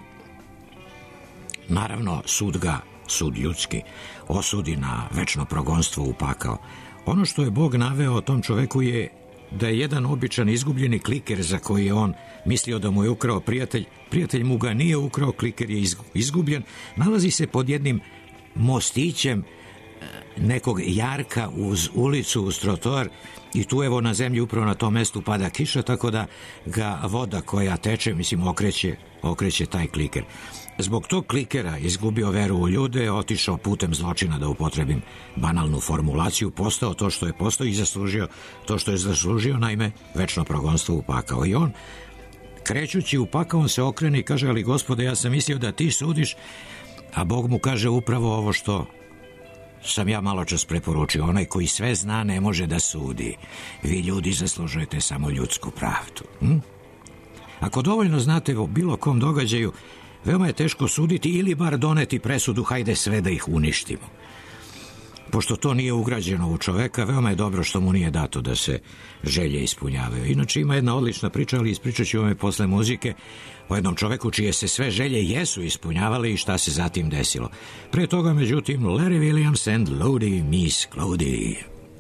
Naravno sud ljudski, osudi na večno progonstvo u pakao. Ono što je Bog naveo o tom čoveku je da je jedan običan izgubljeni kliker za koji je on mislio da mu je ukrao prijatelj mu ga nije ukrao, kliker je izgubljen, nalazi se pod jednim mostićem nekog jarka uz ulicu, uz trotoar, i tu evo na zemlji upravo na tom mestu pada kiša, tako da ga voda koja teče, okreće taj kliker. Zbog tog klikera izgubio veru u ljude, otišao putem zločina, da upotrebim banalnu formulaciju, postao to što je postao i zaslužio to što je zaslužio, naime večno progonstvo u pakao. I on Krećući u pakao, on se okrene i kaže, ali gospode, ja sam mislio da ti sudiš, a Bog mu kaže upravo ovo što sam ja malo čas preporučio. Onaj koji sve zna ne može da sudi. Vi ljudi zaslužujete samo ljudsku pravdu. Ako dovoljno znate o bilo kom događaju, veoma je teško suditi ili bar doneti presudu, hajde sve da ih uništimo. Pošto to nije ugrađeno u čoveka, veoma je dobro što mu nije dato da se želje ispunjavaju. Inače ima jedna odlična priča, ali ispričat ću vam je posle muzike, o jednom čoveku čije se sve želje jesu ispunjavale i šta se zatim desilo. Pre toga, međutim, Larry Williams and Lodi Miss Clody.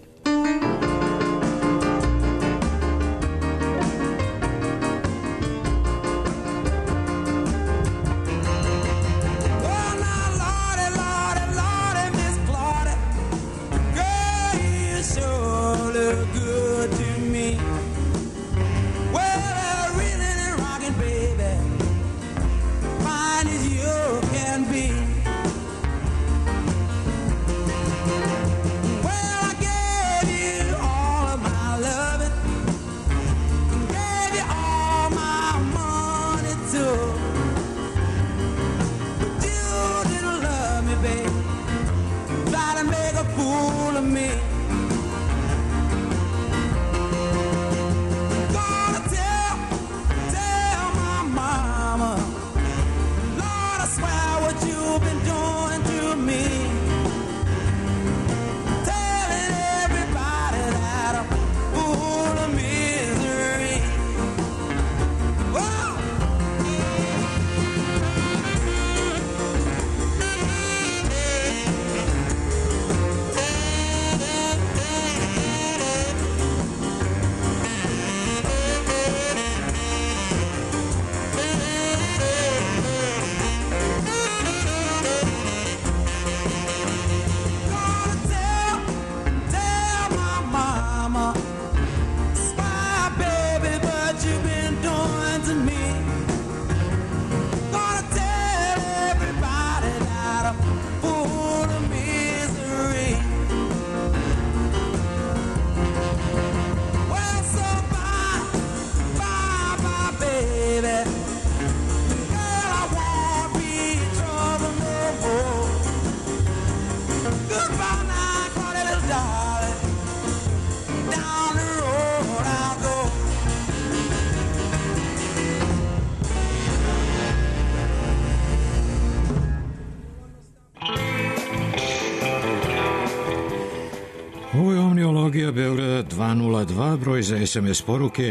Ovo je Omniologija Beograda 202, broj za SMS poruke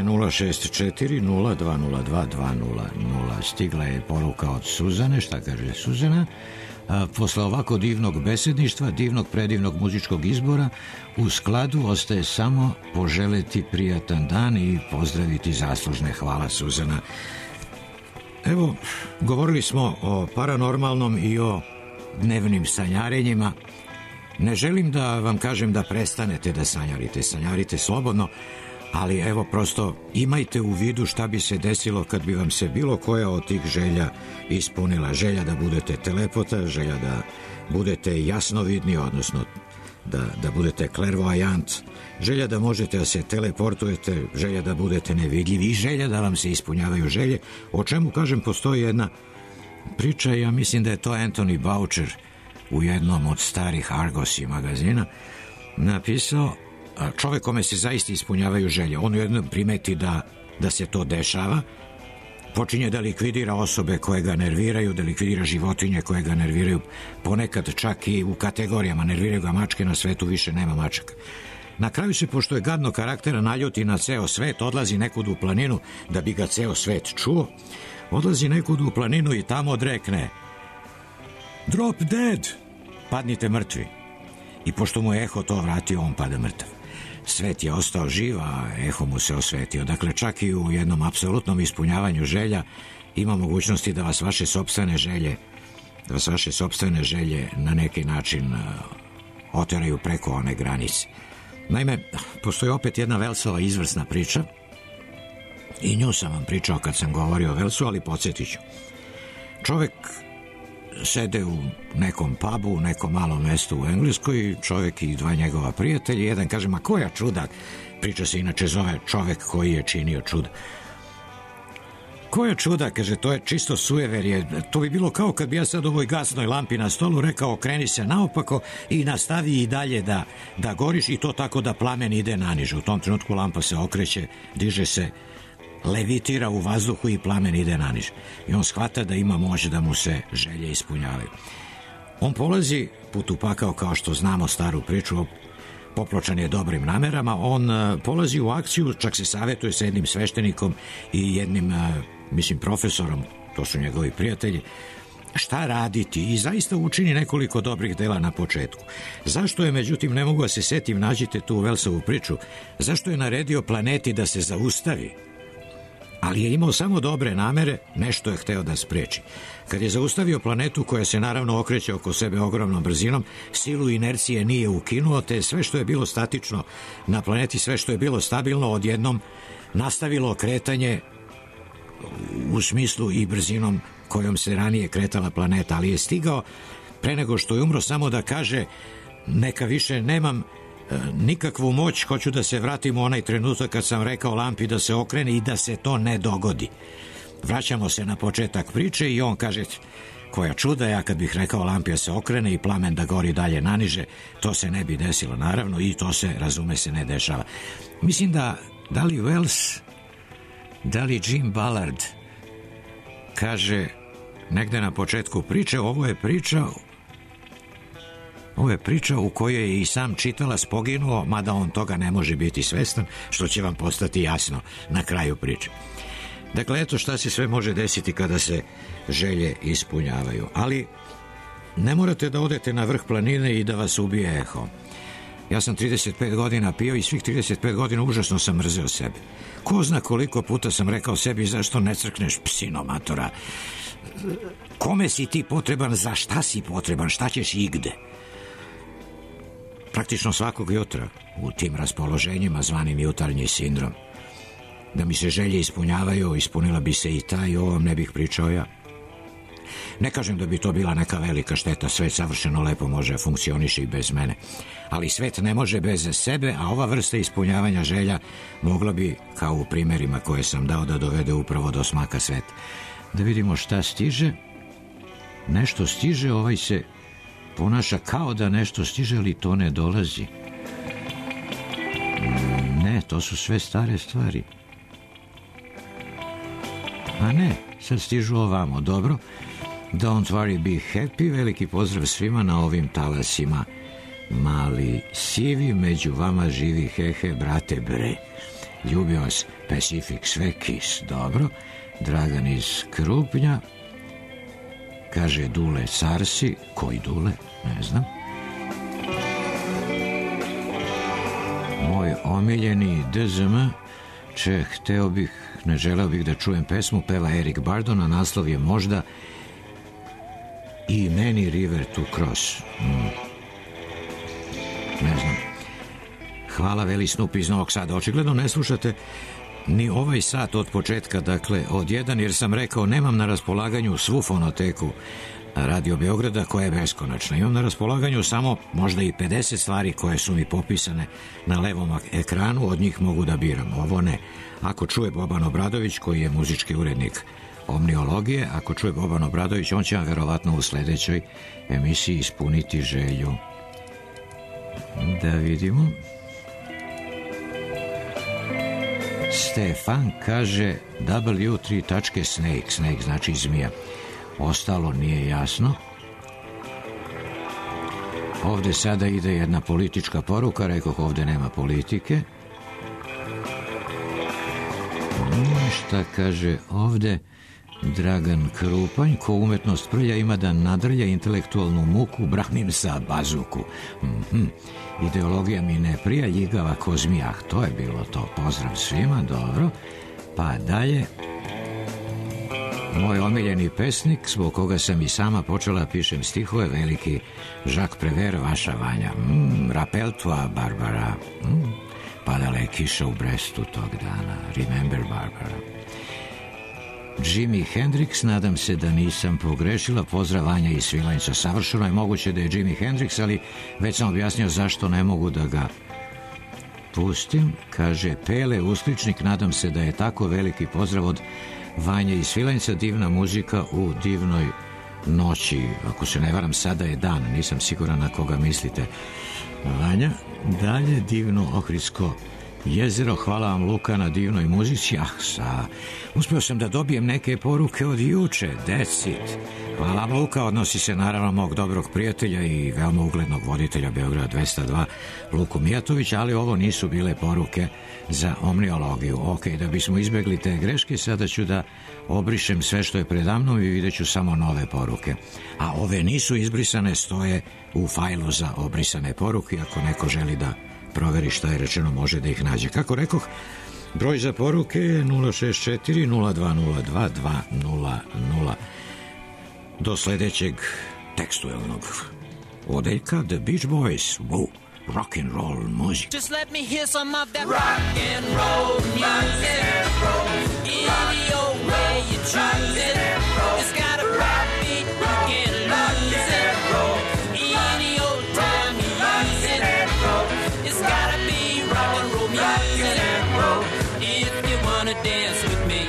064 0202 200. Stigla je poruka od Suzane. Šta kaže Suzana? Posle ovako divnog besedništva, divnog predivnog muzičkog izbora, u skladu ostaje samo poželeti prijatan dan i pozdraviti zaslužne. Hvala, Suzana. Evo, govorili smo o paranormalnom i o dnevnim sanjarenjima. Ne želim da vam kažem da prestanete da sanjarite. Sanjarite slobodno, ali evo prosto imajte u vidu šta bi se desilo kad bi vam se bilo koja od tih želja ispunila. Želja da budete telepata, želja da budete jasnovidni, odnosno da budete clairvoyant, želja da možete da se teleportujete, želja da budete nevidljivi i želja da vam se ispunjavaju želje, o čemu, kažem, postoji jedna priča. Ja mislim da je to Anthony Boucher u jednom od starih Argosy magazina napisao. Čovek kome se zaista ispunjavaju želje, on jednom primeti da se to dešava, počinje da likvidira osobe koje ga nerviraju, da likvidira životinje koje ga nerviraju, ponekad čak i u kategorijama. Nerviraju ga mačke, na svetu više nema mačaka. Na kraju se, pošto je gadnog karaktera, naljuti na ceo svet, odlazi nekud u planinu da bi ga ceo svet čuo, odlazi nekud u planinu i tamo odrekne: drop dead, padnite mrtvi. I pošto mu je eho to vratio, on pada mrtav. Svet je ostao živ, a eho mu se osvetio. Dakle, čak i u jednom apsolutnom ispunjavanju želja ima mogućnosti da vas vaše sopstvene želje na neki način oteraju preko one granice. Naime, postoji opet jedna Velsova izvrsna priča, i nju sam vam pričao kad sam govorio o Velsu, ali podsjetit ću. Čovek sede u nekom pubu, u nekom malom mestu u Engleskoj, čovek i dva njegova prijatelja. Jedan kaže: ma koja čuda, priča se inače zove Čovek koji je činio čuda. Koja čuda, kaže, to je čisto sujeverje. To bi bilo kao kad bi ja sad ovoj gasnoj lampi na stolu rekao kreni se naopako i nastavi i dalje da goriš i to tako da plamen ide naniže. U tom trenutku lampa se okreće, diže se, levitira u vazduhu i plamen ide naniže. I on shvata da ima moć da mu se želje ispunjavaju. On polazi put u pakao, kao što znamo staru priču, popločan je dobrim namerama, on polazi u akciju, čak se savjetuje sa jednim sveštenikom i jednim, profesorom, to su njegovi prijatelji, šta raditi i zaista učini nekoliko dobrih dela na početku. Zašto je, međutim, ne mogu da se setim, nađite tu Welsovu priču, zašto je naredio planeti da se zaustavi? Ali je imao samo dobre namere, nešto je hteo da spreči. Kad je zaustavio planetu, koja se naravno okreće oko sebe ogromnom brzinom, silu inercije nije ukinuo, te sve što je bilo statično na planeti, sve što je bilo stabilno, odjednom nastavilo kretanje u smislu i brzinom kojom se ranije kretala planeta, ali je stigao pre nego što je umro samo da kaže neka više nemam nikakvu moć, hoću da se vratim u onaj trenutak kad sam rekao lampi da se okrene i da se to ne dogodi. Vraćamo se na početak priče i on kaže, koja čuda, ja kad bih rekao lampi da se okrene i plamen da gori dalje naniže, to se ne bi desilo, naravno, i to se, razume se, ne dešava. Mislim da li Wells, da li Jim Ballard kaže negde na početku priče, ovo je priča u kojoj je i sam čitalac poginuo, mada on toga ne može biti svestan, što će vam postati jasno na kraju priče. Dakle, eto šta se sve može desiti kada se želje ispunjavaju. Ali ne morate da odete na vrh planine i da vas ubije eho. Ja sam 35 godina pio i svih 35 godina užasno sam mrzeo sebe. Ko zna koliko puta sam rekao sebi, zašto ne crkneš, psino matora? Kome si ti potreban, za šta si potreban, šta ćeš i gde? Praktično svakog jutra u tim raspoloženjima zvanim jutarnji sindrom. Da mi se želje ispunjavaju, ispunila bi se i ta i o ovom ne bih pričao ja. Ne kažem da bi to bila neka velika šteta, svet savršeno lepo može funkcioniše i bez mene. Ali svet ne može bez sebe, a ova vrsta ispunjavanja želja mogla bi, kao u primjerima koje sam dao, da dovede upravo do smaka sveta. Da vidimo šta stiže. Nešto stiže, ovaj se ponaša kao da nešto stiže, ali to ne dolazi. Ne, to su sve stare stvari. A ne, sad stižu ovamo, dobro. Don't worry, be happy, veliki pozdrav svima na ovim talasima. Mali sivi, među vama živi, hehe, brate bre. Ljubi vas, Pacific, sve kis, dobro. Dragan iz Krupnja, kaže Dule Sarsi, koji Dule, ne znam. Moj omiljeni DZM, ne želeo bih da čujem pesmu, peva Eric Bardon, a naslov je možda I meni River to Cross. Ne znam. Hvala, veli Snoop iz Novog Sada. Očigledno ne slušate ni ovaj sat od početka, dakle od 1, jer sam rekao nemam na raspolaganju svu fonoteku Radio Beograda koja je beskonačna. Imam na raspolaganju samo možda i 50 stvari koje su mi popisane na levom ekranu, od njih mogu da biram. Ovo ne. Ako čuje Boban Obradović, koji je muzički urednik Omniologije, ako čuje Boban Obradović, on će vam verovatno u sledećoj emisiji ispuniti želju. Da vidimo. Stefan kaže W3.snake, snake znači zmija. Ostalo nije jasno. Ovde sada ide jedna politička poruka, rekoh ovde nema politike. Šta kaže ovde Dragan Krupanj, ko umetnost prlja ima da nadrlja intelektualnu muku, branim sa bazuku. Ideologija mi ne prija, ljigava ko zmijah. To je bilo to. Pozdrav svima, dobro. Pa dalje. Moj omiljeni pesnik, zbog koga sam i sama počela pišem stihove, veliki Jacques Prévert, vaša Vanja. Rappel toi, Barbara. Padala je kiša u Brestu tog dana. Remember, Barbara. Jimi Hendrix, nadam se da nisam pogrešila. Pozdrav Vanja iz Svilajnca. Savršeno je moguće da je Jimi Hendrix, ali već sam objasnio zašto ne mogu da ga pustim. Kaže Pele Uskličnik, nadam se da je tako. Veliki pozdrav od Vanje iz Svilenca, divna muzika u divnoj noći. Ako se ne varam, sada je dan, nisam siguran na koga mislite. Vanja, dalje divno Ohridsko jezero, hvala vam Luka na divnoj muzici. Uspio sam da dobijem neke poruke od juče, that's it. Hvala vam Luka, odnosi se naravno mog dobrog prijatelja i veoma uglednog voditelja Beograd 202 Luku Mijatović, ali ovo nisu bile poruke za omniologiju. Ok, da bismo izbjegli te greške, sada ću da obrišem sve što je predamnom i vidjet ću samo nove poruke. A ove nisu izbrisane, stoje u fajlu za obrisane poruke. Ako neko želi da proveri šta je rečeno, može da ih nađe. Kako rekoh, broj za poruke je 064 0202 200. Do sledećeg tekstualnog odeljka The Beach Boys, wow, rock and roll music. Just let me hear some of that rock and roll music. Any old way you choose it. It's got a rock beat, you can't lose it. Any old time you use it. It's gotta be rock and roll music. If you wanna dance with me,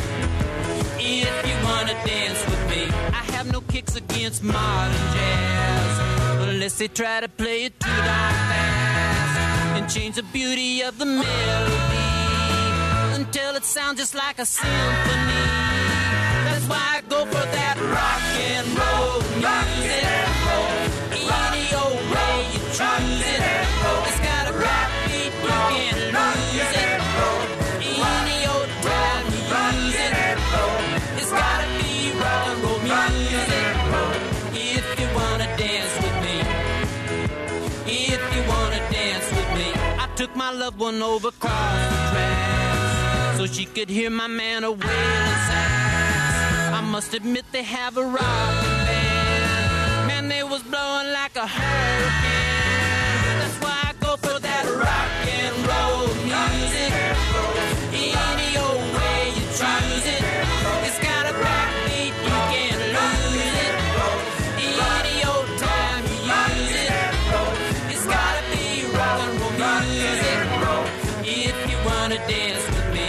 if you wanna dance with me, I have no kicks against modern jazz, unless they try to play it too darn fast and change the beauty of the melody until it sounds just like a symphony. That's why I go for that rock and roll music. Any old way you choose it. It's got a rock beat, you can't lose it. Any old time you use it. It's gotta be rock and roll music. If you wanna dance with me, if you wanna dance with me, I took my loved one over across the tracks so she could hear my man a wailing sax. I must admit they have a rockin' band. Man, they was blowing like a hurricane. That's why I go for that rock and roll music. Any old way you choose it. It's got a backbeat, you can't lose it. Any old time you use it. It's gotta be rock and roll music. If you wanna dance with me,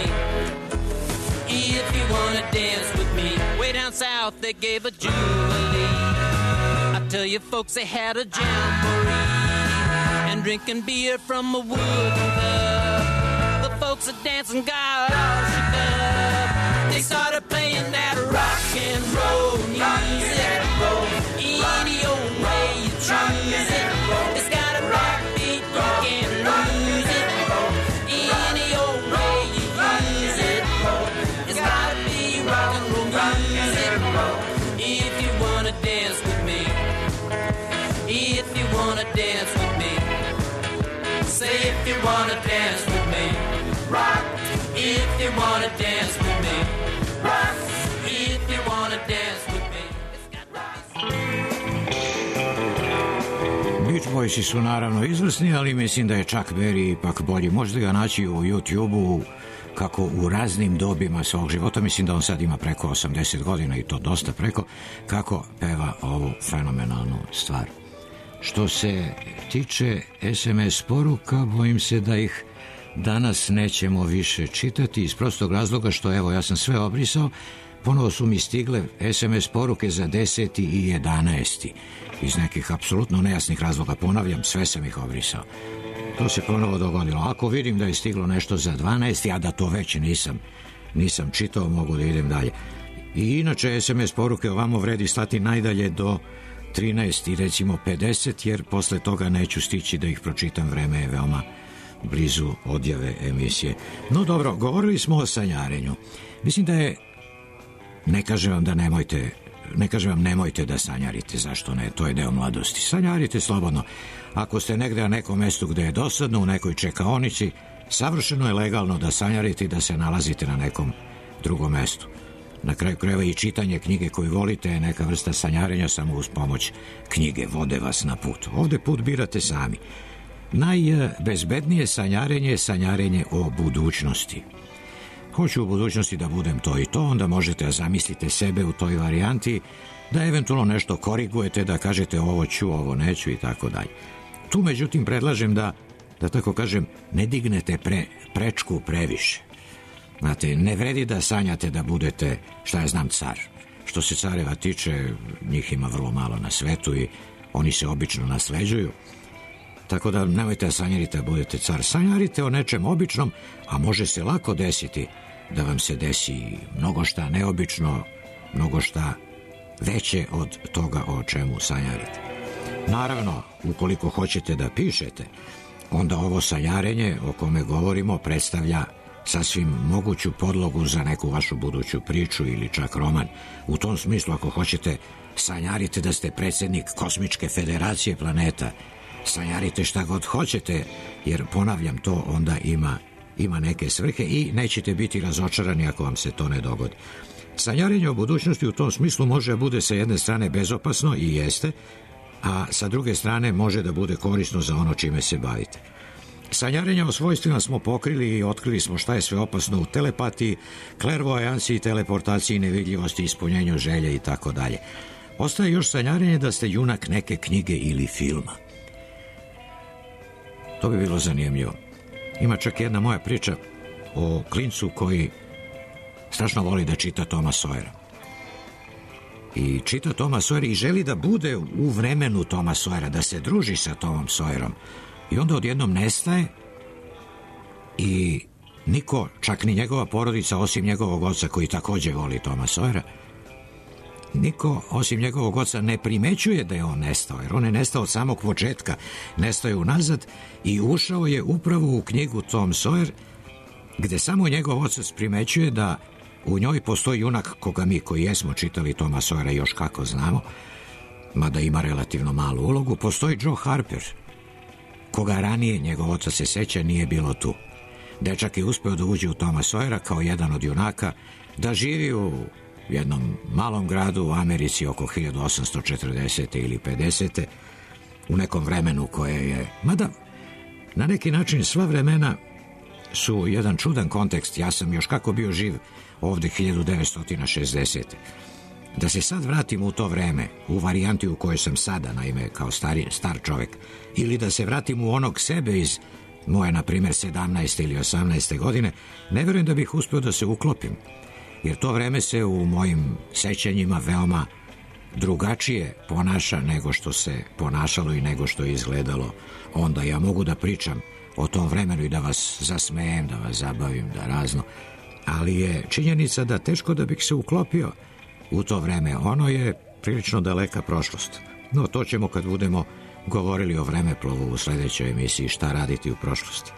if you wanna dance with me. Way down south they gave a jubilee. I tell you folks, they had a jamboree and drinking beer from a wooden cup. The folks are dancing, got all shook up. They started playing that rock and roll music. Any old way you choose it. It's got a backbeat, you can't lose it. Any old way you use it. It's gotta be rock and roll music. If you wanna dance with me, if you wanna dance with me, say if you wanna dance with me, rock. If you wanna dance with me, rock. If you wanna dance with me. Beach Boysi su naravno izvrsni, ali mislim da je Chuck Berry ipak bolji. Možete ga naći u YouTube-u kako u raznim dobima svog života. Mislim da on sad ima preko 80 godina i to dosta preko, kako peva ovu fenomenalnu stvar. Što se tiče SMS poruka, bojim se da ih danas nećemo više čitati iz prostog razloga što, evo, ja sam sve obrisao. Ponovo su mi stigle SMS poruke za 10. i 11. iz nekih apsolutno nejasnih razloga. Ponavljam, sve sam ih obrisao. To se ponovo dogodilo. Ako vidim da je stiglo nešto za 12. a da to već nisam čitao, mogu da idem dalje. I inače SMS poruke ovamo vredi slati najdalje do 13 i recimo 50, jer posle toga neću stići da ih pročitam, vreme je veoma blizu odjave emisije. No dobro, govorili smo o sanjarenju. Mislim da je, ne kažem vam nemojte da sanjarite, zašto ne, to je deo mladosti. Sanjarite slobodno. Ako ste negde na nekom mestu gde je dosadno, u nekoj čekaonici, savršeno je legalno da sanjarite i da se nalazite na nekom drugom mestu. Na kraju krajeva i čitanje knjige koju volite je neka vrsta sanjarenja, samo uz pomoć knjige vode vas na put. Ovde put birate sami. Najbezbednije sanjarenje je sanjarenje o budućnosti. Hoću u budućnosti da budem to i to, onda možete da zamislite sebe u toj varijanti, da eventualno nešto korigujete, da kažete ovo ću, ovo neću i tako dalje. Tu međutim predlažem da tako kažem, ne dignete prečku previše. Znate, ne vredi da sanjate da budete, šta ja znam, car. Što se careva tiče, njih ima vrlo malo na svetu i oni se obično nasleđuju. Tako da nemojte da sanjarite da budete car. Sanjarite o nečem običnom, a može se lako desiti da vam se desi mnogo šta neobično, mnogo šta veće od toga o čemu sanjarite. Naravno, ukoliko hoćete da pišete, onda ovo sanjarenje o kome govorimo predstavlja sasvim moguću podlogu za neku vašu buduću priču ili čak roman. U tom smislu, ako hoćete, sanjarite da ste predsjednik Kosmičke federacije planeta. Sanjarite šta god hoćete, jer, ponavljam, to onda ima neke svrhe i nećete biti razočarani ako vam se to ne dogodi. Sanjarenje o budućnosti u tom smislu može da bude sa jedne strane bezopasno, i jeste, a sa druge strane može da bude korisno za ono čime se bavite. Sanjarenja o svojstvima smo pokrili i otkrili smo šta je sve opasno u telepatiji, klervoajanciji, teleportaciji, nevidljivosti, ispunjenju želje i tako dalje. Ostaje još sanjarenje da ste junak neke knjige ili filma. To bi bilo zanimljivo. Ima čak jedna moja priča o klincu koji strašno voli da čita Toma Sawyera. I čita Toma Sawyera i želi da bude u vremenu Toma Sawyera, da se druži sa Tomom Sawyerom. I onda odjednom nestaje i niko, čak ni njegova porodica, osim njegovog oca koji takođe voli Toma Sawyera, niko osim njegovog oca ne primećuje da je on nestao, jer on je nestao od samog početka, nestao je unazad i ušao je upravo u knjigu Tom Sawyer, gde samo njegov otac primećuje da u njoj postoji junak koga mi koji jesmo čitali Toma Sawyera još kako znamo, mada ima relativno malu ulogu. Postoji Joe Harper, koga ranije njegov otac se seća nije bilo tu. Dečak je uspeo da uđe u Toma Sawyera kao jedan od junaka, da živi u jednom malom gradu u Americi oko 1840. ili 50. u nekom vremenu koje je, mada na neki način sva vremena su jedan čudan kontekst. Ja sam još kako bio živ ovde 1960. Da se sad vratim u to vreme, u varijanti u kojoj sam sada, naime, kao star čovek, ili da se vratim u onog sebe iz moje, na primjer, 17. ili 18. godine, ne verujem da bih uspeo da se uklopim, jer to vreme se u mojim sećanjima veoma drugačije ponaša nego što se ponašalo i nego što je izgledalo onda. Ja mogu da pričam o tom vremenu i da vas zasmejem, da vas zabavim, da razno, ali je činjenica da teško da bih se uklopio u to vreme. Ono je prilično daleka prošlost. No, to ćemo kad budemo govorili o vremeplovu u sledećoj emisiji Šta raditi u prošlosti.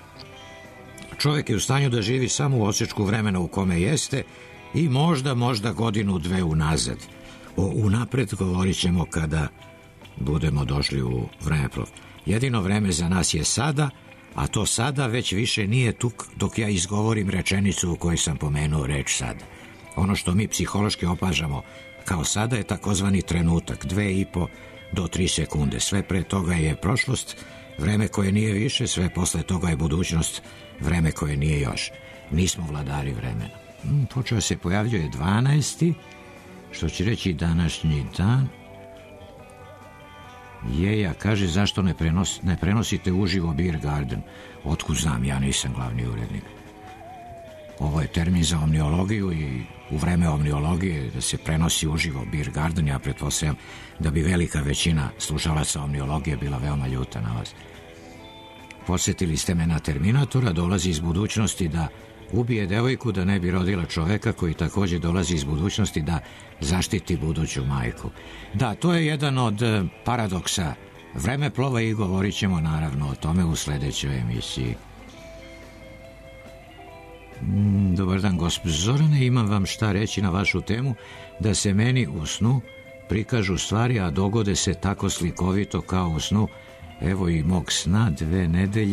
Čovjek je u stanju da živi samo u osečku vremena u kome jeste i možda godinu, dve unazad. O unapred govorit ćemo kada budemo došli u vremeplov. Jedino vreme za nas je sada, a to sada već više nije tu dok ja izgovorim rečenicu u kojoj sam pomenuo reč sada. Ono što mi psihološki opažamo kao sada je takozvani trenutak, 2,5 do 3 sekunde. Sve pre toga je prošlost, vreme koje nije više, sve posle toga je budućnost, vreme koje nije još. Nismo vladari vremena. Počeo se pojavljuje 12. što će reći današnji dan. Jeja, kaže, zašto ne prenosite uživo Beer Garden? Otkud znam, ja nisam glavni urednik. Ovo je termin za omniologiju i u vreme omniologije da se prenosi uživo Beer Garden, ja pretpostavljam da bi velika većina slušalaca omniologije bila veoma ljuta na vas. Podsjetili ste me na Terminatora, dolazi iz budućnosti da ubije devojku da ne bi rodila čoveka koji takođe dolazi iz budućnosti da zaštiti buduću majku. Da, to je jedan od paradoksa vremeplova i govorit ćemo naravno o tome u sledećoj emisiji. Dobar dan, gospođo Zorane, imam vam šta reći na vašu temu, da se meni u snu prikažu stvari, a dogode se tako slikovito kao u snu. Evo i mog sna, 2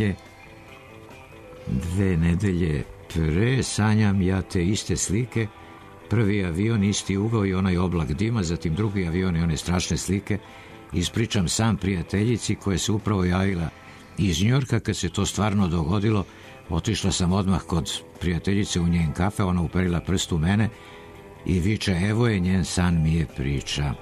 nedelje pre sanjam ja te iste slike, prvi avion, isti ugao i onaj oblak dima, zatim drugi avion i one strašne slike. Ispričam sam prijateljici koja se upravo javila iz Njorka. Kad se to stvarno dogodilo, otišla sam odmah kod prijateljice u njen kafe, ona uperila prst u mene i viče, evo je, njen san mi je priča.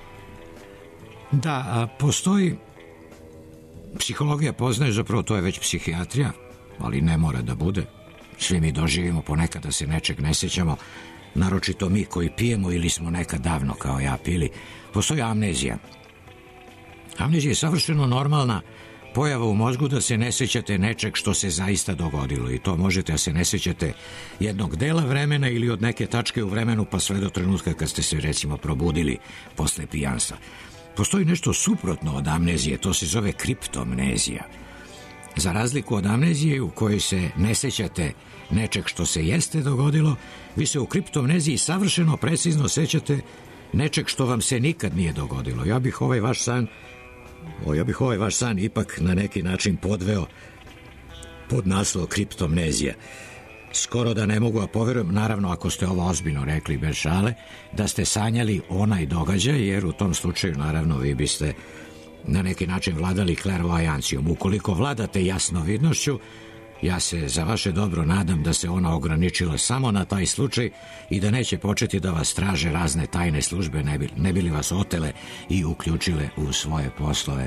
Da, postoji, psihologija poznaje, zapravo to je već psihijatrija, ali ne mora da bude. Svi mi doživimo ponekad da se nečeg ne sjećamo, naročito mi koji pijemo ili smo nekad davno kao ja pili. Postoji amnezija. Amnezija je savršeno normalna pojava u mozgu da se ne sjećate nečeg što se zaista dogodilo i to možete da se ne sjećate jednog dela vremena ili od neke tačke u vremenu pa sve do trenutka kad ste se recimo probudili posle pijanstva. Postoji nešto suprotno od amnezije, to se zove kriptomnezija. Za razliku od amnezije u kojoj se ne sjećate nečeg što se jeste dogodilo, vi se u kriptomneziji savršeno precizno sjećate nečeg što vam se nikad nije dogodilo. Ja bih ovaj vaš san ipak na neki način podveo pod naslov kriptomnezija. Skoro da ne mogu da poverujem, naravno ako ste ovo ozbiljno rekli bez šale, da ste sanjali onaj događaj, jer u tom slučaju naravno vi biste na neki način vladali klervoajancijom. Ukoliko vladate jasnovidnošću, ja se za vaše dobro nadam da se ona ograničila samo na taj slučaj i da neće početi da vas traže razne tajne službe, ne bi li vas otele i uključile u svoje poslove.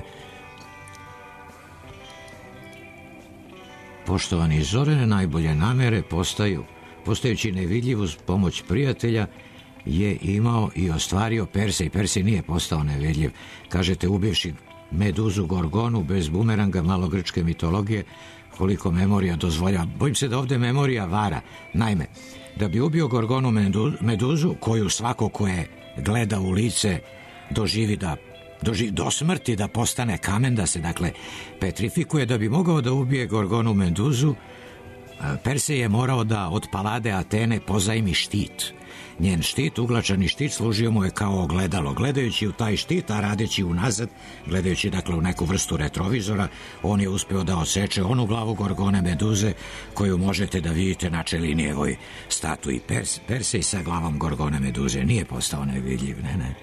Poštovani Zorane, najbolje namere postajući nevidljiv uz pomoć prijatelja, je imao i ostvario Persej. Persej nije postao nevidljiv. Kažete, ubivši Meduzu Gorgonu bez bumeranga malogrčke mitologije, koliko memorija dozvolja. Bojim se da ovde memorija vara. Naime, da bi ubio Gorgonu Meduzu, koju svako ko je gleda u lice doživi do smrti, da postane kamen, da se dakle petrifikuje, da bi mogao da ubije Gorgonu Meduzu, Persej je morao da od Palade Atene pozajmi štit. Njen štit, uglačani štit, služio mu je kao ogledalo. Gledajući u taj štit, a radeći unazad, gledajući dakle u neku vrstu retrovizora, on je uspeo da oseče onu glavu Gorgone Meduze koju možete da vidite na Čelinijevoj statui. Persej sa glavom Gorgone Meduze nije postao nevidljiv, ne.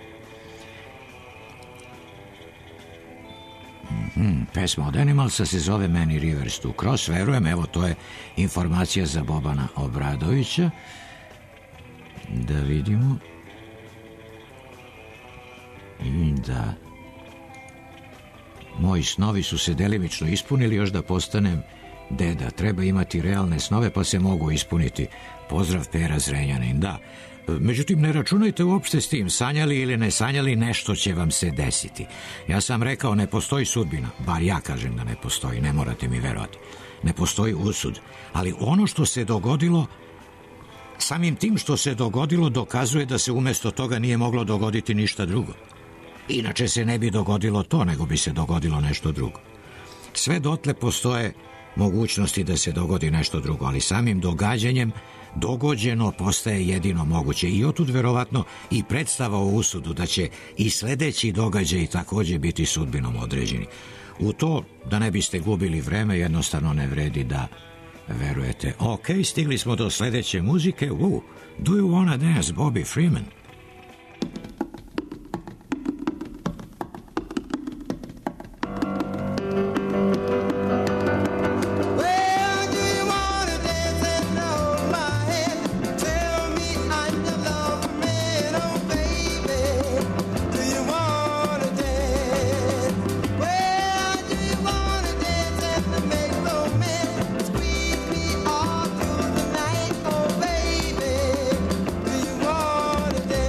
Pesma od Animalsa se zove Many Rivers to Cross, verujem, evo to je informacija za Bobana Obradovića. Da vidimo. I da moji snovi su se delimično ispunili, još da postanem deda. Treba imati realne snove pa se mogu ispuniti. Pozdrav, Pera Zrenjanin. Da, međutim ne računajte uopšte s tim, sanjali ili ne sanjali, nešto će vam se desiti. Ja sam rekao, ne postoji sudbina, bar ja kažem da ne postoji, ne morate mi verovati. Ne postoji usud, ali ono što se dogodilo, samim tim što se dogodilo, dokazuje da se umesto toga nije moglo dogoditi ništa drugo. Inače se ne bi dogodilo to, nego bi se dogodilo nešto drugo. Sve dotle postoje mogućnosti da se dogodi nešto drugo, ali samim događanjem dogođeno postaje jedino moguće. I otud verovatno i predstava o usudu da će i sledeći događaj takođe biti sudbinom određeni. U to, da ne biste gubili vreme, jednostavno ne vredi da verujete. Ok, stigli smo do sledeće muzike. Do you wanna dance, Bobby Freeman? All through the night, oh baby, do you want to dance?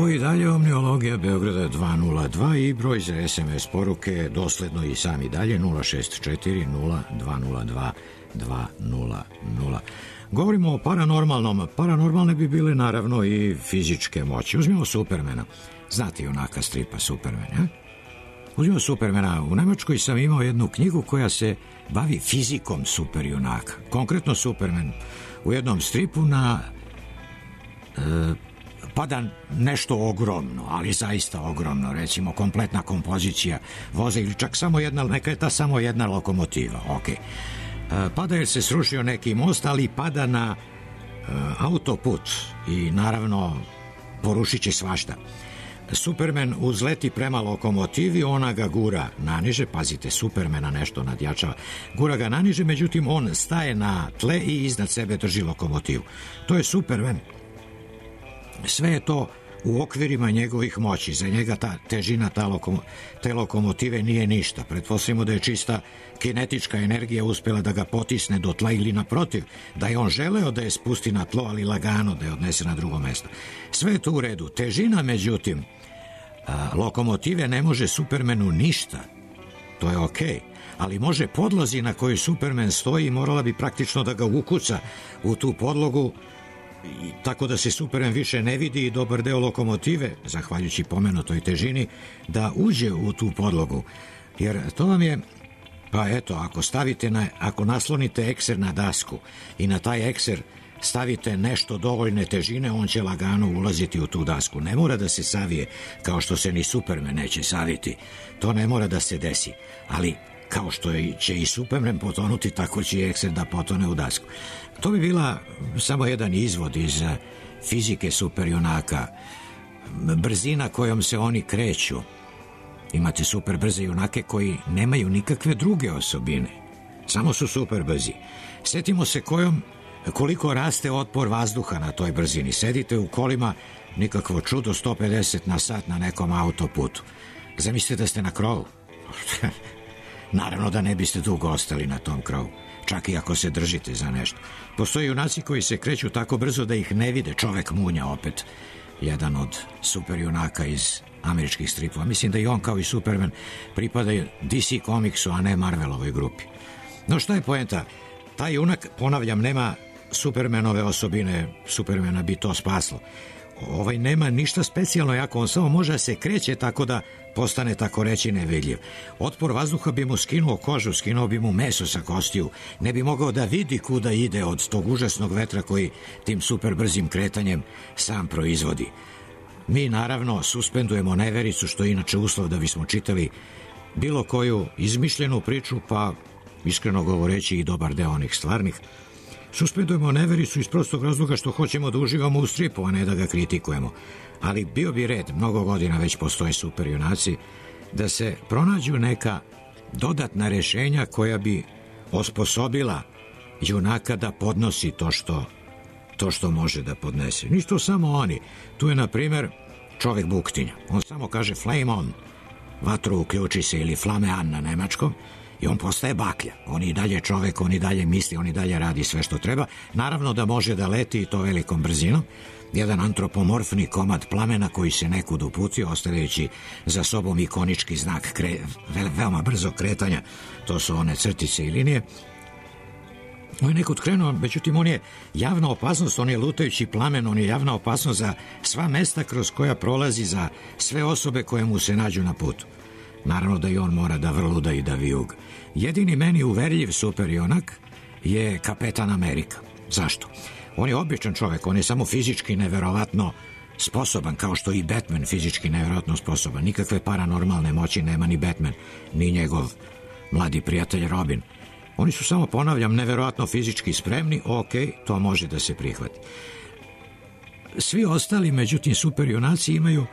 Ovo i dalje Omniologija Beograda 202 i broj za SMS poruke dosledno i sami dalje 064 0202 200. Govorimo o paranormalnom. Paranormalne bi bile naravno i fizičke moći. Uzmimo Supermana. Znate junaka stripa Superman, ja? Uzmimo Supermana. U Nemačkoj sam imao jednu knjigu koja se bavi fizikom superjunaka. Konkretno Superman u jednom stripu pada nešto ogromno, ali zaista ogromno, recimo kompletna kompozicija voza ili čak samo jedna, neka je ta samo jedna lokomotiva, okej. Pada jer se srušio neki most, ali pada na autoput i naravno porušit će svašta. Superman uzleti prema lokomotivi, ona ga gura naniže, pazite, Supermana nešto nadjačava, gura ga naniže, međutim on staje na tle i iznad sebe drži lokomotivu. To je Superman. Sve je to u okvirima njegovih moći. Za njega ta težina te lokomotive nije ništa. Pretpostavimo da je čista kinetička energija uspjela da ga potisne do tla ili naprotiv, da je on želeo da je spusti na tlo, ali lagano da je odnese na drugo mesto. Sve je to u redu. Težina, međutim, lokomotive ne može Supermanu ništa. To je okej. Ali može podlozi na kojoj Superman stoji, morala bi praktično da ga ukuca u tu podlogu, tako da se Superman više ne vidi i dobar deo lokomotive, zahvaljujući pomenutoj težini, da uđe u tu podlogu. Jer to vam je, pa eto, ako naslonite ekser na dasku i na taj ekser stavite nešto dovoljne težine, on će lagano ulaziti u tu dasku. Ne mora da se savije, kao što se ni Superman neće saviti. To ne mora da se desi. Ali kao što će i Superman potonuti, tako će i ekser da potone u dasku. To bi bila samo jedan izvod iz fizike superjunaka. Brzina kojom se oni kreću. Imate super brze junake koji nemaju nikakve druge osobine. Samo su super brzi. Sjetimo se koliko raste otpor vazduha na toj brzini. Sedite u kolima, nikakvo čudo, 150 na sat na nekom autoputu. Zamislite da ste na krovu. Naravno da ne biste dugo ostali na tom krovu, čak i ako se držite za nešto. Postoje junaci koji se kreću tako brzo da ih ne vide. Čovek munja opet, jedan od superjunaka iz američkih stripova. Mislim da i on kao i Superman pripada DC komiksu, a ne Marvelovoj grupi. No šta je poenta? Taj junak, ponavljam, nema Supermanove osobine. Supermana bi to spaslo. Nema ništa specijalno, jako on samo može da se kreće tako da postane, tako reći, nevidljiv. Otpor vazduha bi mu skinuo kožu, skinuo bi mu meso sa kostiju, ne bi mogao da vidi kuda ide od tog užasnog vetra koji tim super brzim kretanjem sam proizvodi. Mi naravno suspendujemo nevericu, što je inače uslov da bismo čitali bilo koju izmišljenu priču, pa iskreno govoreći i dobar deo onih stvarnih. Suspendujemo nevericu iz prostog razloga što hoćemo da uživamo u stripu, a ne da ga kritikujemo. Ali bio bi red, mnogo godina već postoje superjunaci, da se pronađu neka dodatna rešenja koja bi osposobila junaka da podnosi to što može da podnese. Ništo samo oni. Tu je, na primjer, čovek buktinja. On samo kaže flame on, vatru uključi se, ili flamean na nemačkom, i on postaje baklja. On i dalje čovek, on i dalje misli, on i dalje radi sve što treba. Naravno da može da leti i to velikom brzinom. Jedan antropomorfni komad plamena koji se nekud uputio, ostavljajući za sobom ikonički znak veoma brzog kretanja. To su one crtice i linije. On je nekud krenuo, međutim on je javna opasnost, on je lutajući plamen, on je javna opasnost za sva mesta kroz koja prolazi, za sve osobe koje mu se nađu na putu. Naravno da i on mora da vrluda i da vijuga. Jedini meni uverljiv superjunak je Kapetan Amerika. Zašto? On je običan čovek, on je samo fizički neverovatno sposoban, kao što i Batman fizički neverovatno sposoban. Nikakve paranormalne moći nema ni Batman, ni njegov mladi prijatelj Robin. Oni su samo, ponavljam, neverovatno fizički spremni, to može da se prihvati. Svi ostali, međutim, superjunaci imaju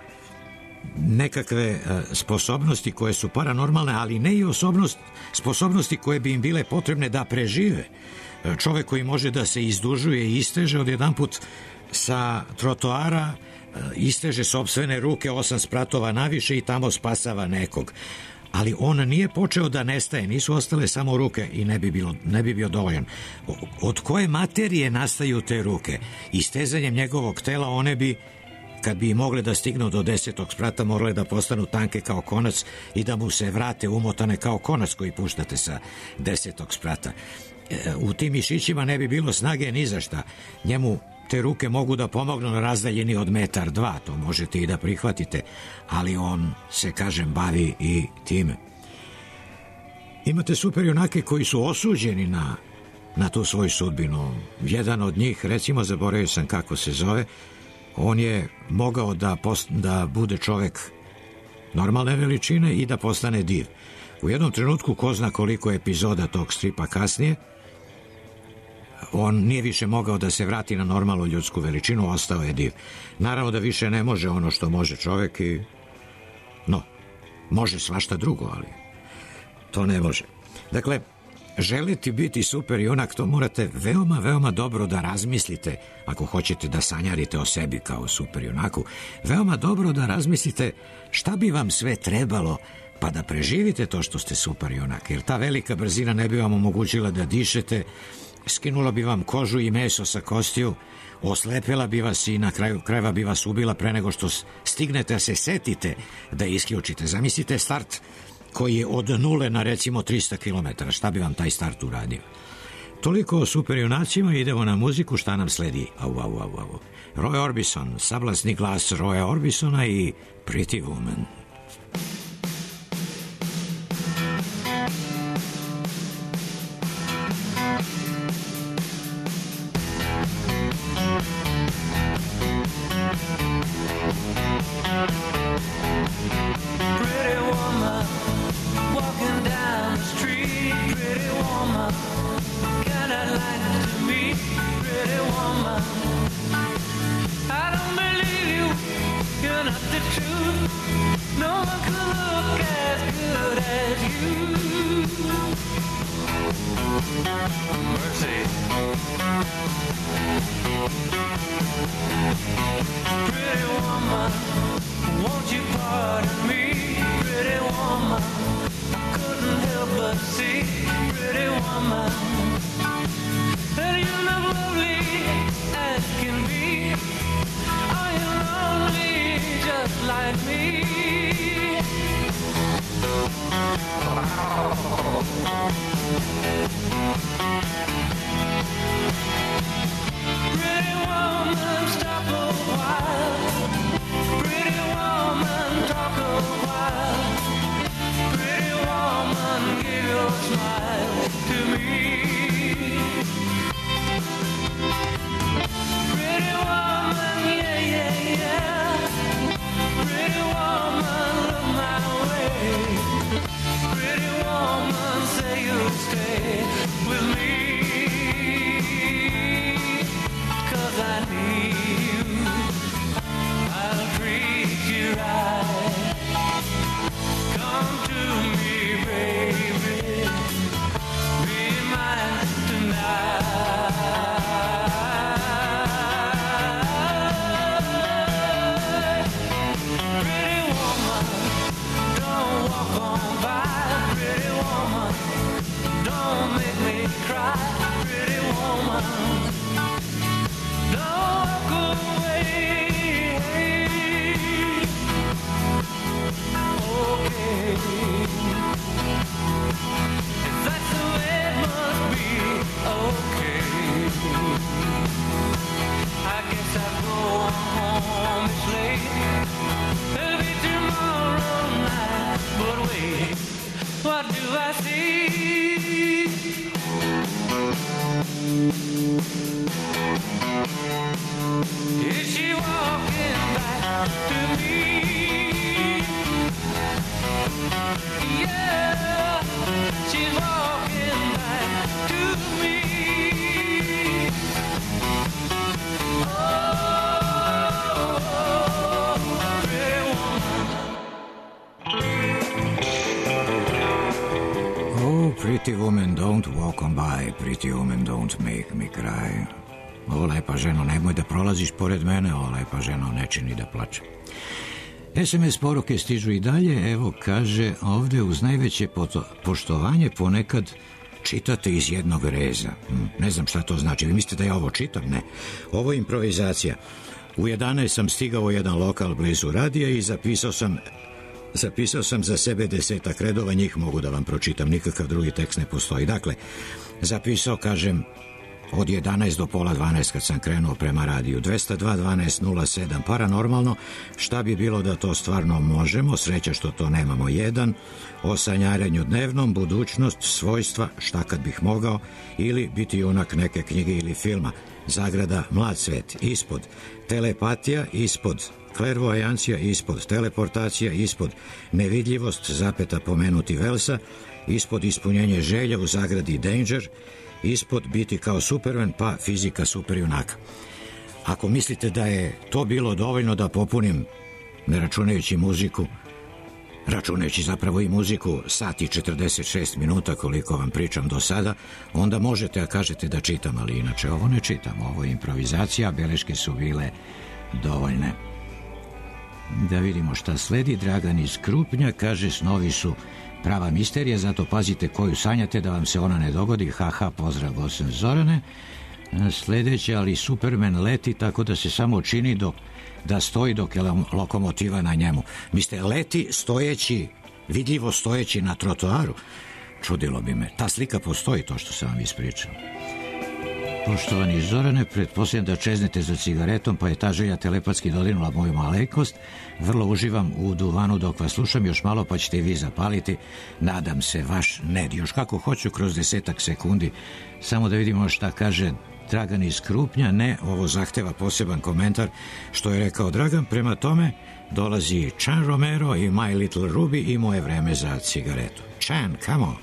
nekakve sposobnosti koje su paranormalne, ali ne i sposobnosti koje bi im bile potrebne da prežive. Čovek koji može da se izdužuje i isteže odjedanput sa trotoara, isteže sopstvene ruke 8 spratova naviše i tamo spasava nekog. Ali on nije počeo da nestaje, nisu ostale samo ruke i ne bi bio dovoljan. Od koje materije nastaju te ruke? Istezanjem njegovog tela one bi kad bi mogle da stignu do 10. sprata, morale da postanu tanke kao konac i da mu se vrate umotane kao konac koji puštate sa 10. sprata. U tim mišićima ne bi bilo snage ni za šta. Njemu te ruke mogu da pomognu na razdaljini od 1,2 metra, to možete i da prihvatite, ali on se, kažem, bavi i time. Imate super junake koji su osuđeni na tu svoju sudbinu. Jedan od njih, recimo, zaboravio sam kako se zove, on je mogao da bude čovek normalne veličine i da postane div. U jednom trenutku, ko zna koliko epizoda tog stripa kasnije, on nije više mogao da se vrati na normalnu ljudsku veličinu, ostao je div. Naravno da više ne može ono što može čovek i... No, može svašta drugo, ali to ne može. Dakle, želiti biti super junak, to morate veoma, veoma dobro da razmislite ako hoćete da sanjarite o sebi kao super junaku. Veoma dobro da razmislite šta bi vam sve trebalo pa da preživite to što ste super junak, jer ta velika brzina ne bi vam omogućila da dišete, skinula bi vam kožu i meso sa kostiju, oslepela bi vas i na kraju krajeva bi vas ubila pre nego što stignete da se setite da isključite. Zamislite start koji je od 0 na recimo 300 km. Šta bi vam taj start uradio? Toliko o superjunacima, idemo na muziku, šta nam sledi? Roy Orbison, sablasni glas Roya Orbisona i Pretty Woman. Pretty woman don't walk on by, pretty woman don't make me cry. O lepa ženo, nemoj da prolaziš pored mene, o lepa ženo, ne čini da plačem. SMS poruke stižu i dalje, evo kaže ovde uz najveće poštovanje ponekad čitate iz jednog reza. Ne znam šta to znači, vi mislite da ja ovo čitam? Ne, ovo je improvizacija. U 11 sam stigao u jedan lokal blizu radija i zapisao sam za sebe 10 redova, njih mogu da vam pročitam, nikakav drugi tekst ne postoji. Dakle, zapisao, kažem, od 11 do pola 12 kad sam krenuo prema radiju. 202 12 07 paranormalno, šta bi bilo da to stvarno možemo, sreća što to nemamo. 1 o sanjarenju dnevnom, budućnost, svojstva, šta kad bih mogao, ili biti junak neke knjige ili filma. Zagrada Mlad svet, ispod telepatija, ispod klervoajancija, ispod teleportacija, ispod nevidljivost, zapeta pomenuti Velsa, ispod ispunjenje želja u zagradi Danger, ispod biti kao Superman, pa fizika superjunaka. Ako mislite da je to bilo dovoljno da popunim, ne računajući muziku, računajući zapravo i muziku, sat i 46 minuta koliko vam pričam do sada, onda možete, a kažete da čitam, ali inače ovo ne čitam, ovo je improvizacija, beleške su bile dovoljne. Da vidimo šta sledi. Dragan iz Krupnja kaže, snovi su prava misterija, zato pazite koju sanjate da vam se ona ne dogodi. Haha, pozdrav Gosen Zorane. Sledeće, ali Superman leti tako da se samo čini da stoji dok je lokomotiva na njemu. Mislite, leti stojeći, vidljivo stojeći na trotoaru? Čudilo bi me. Ta slika postoji, to što sam vam ispričao. Poštovani Zorane, pretpostavljam da čeznete za cigaretom, pa je ta želja telepatski dodirnula moju malenkost. Vrlo uživam u duvanu dok vas slušam, još malo pa ćete i vi zapaliti. Nadam se, vaš Ned. Još kako hoću kroz 10 sekundi. Samo da vidimo šta kaže Dragan iz Krupnja. Ne, ovo zahteva poseban komentar što je rekao Dragan. Prema tome dolazi Chan Romero i My Little Ruby i moje vreme za cigaretu. Chan, come on.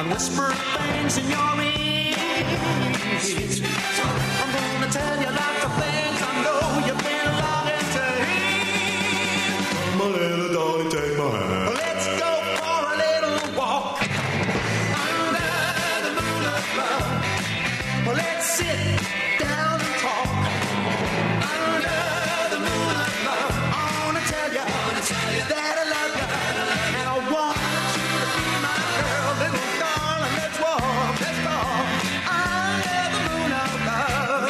and whisper things in your ear. I'm gonna tell you lots of things I know you've been longing to hear. My little darling, take my hand. Let's go for a little walk under the moonlight love. Let's sit down and talk under the moonlight love. I wanna tell you that I love you, and I want you to be my girl, little darling. Let's walk, let's talk under the moonlight love.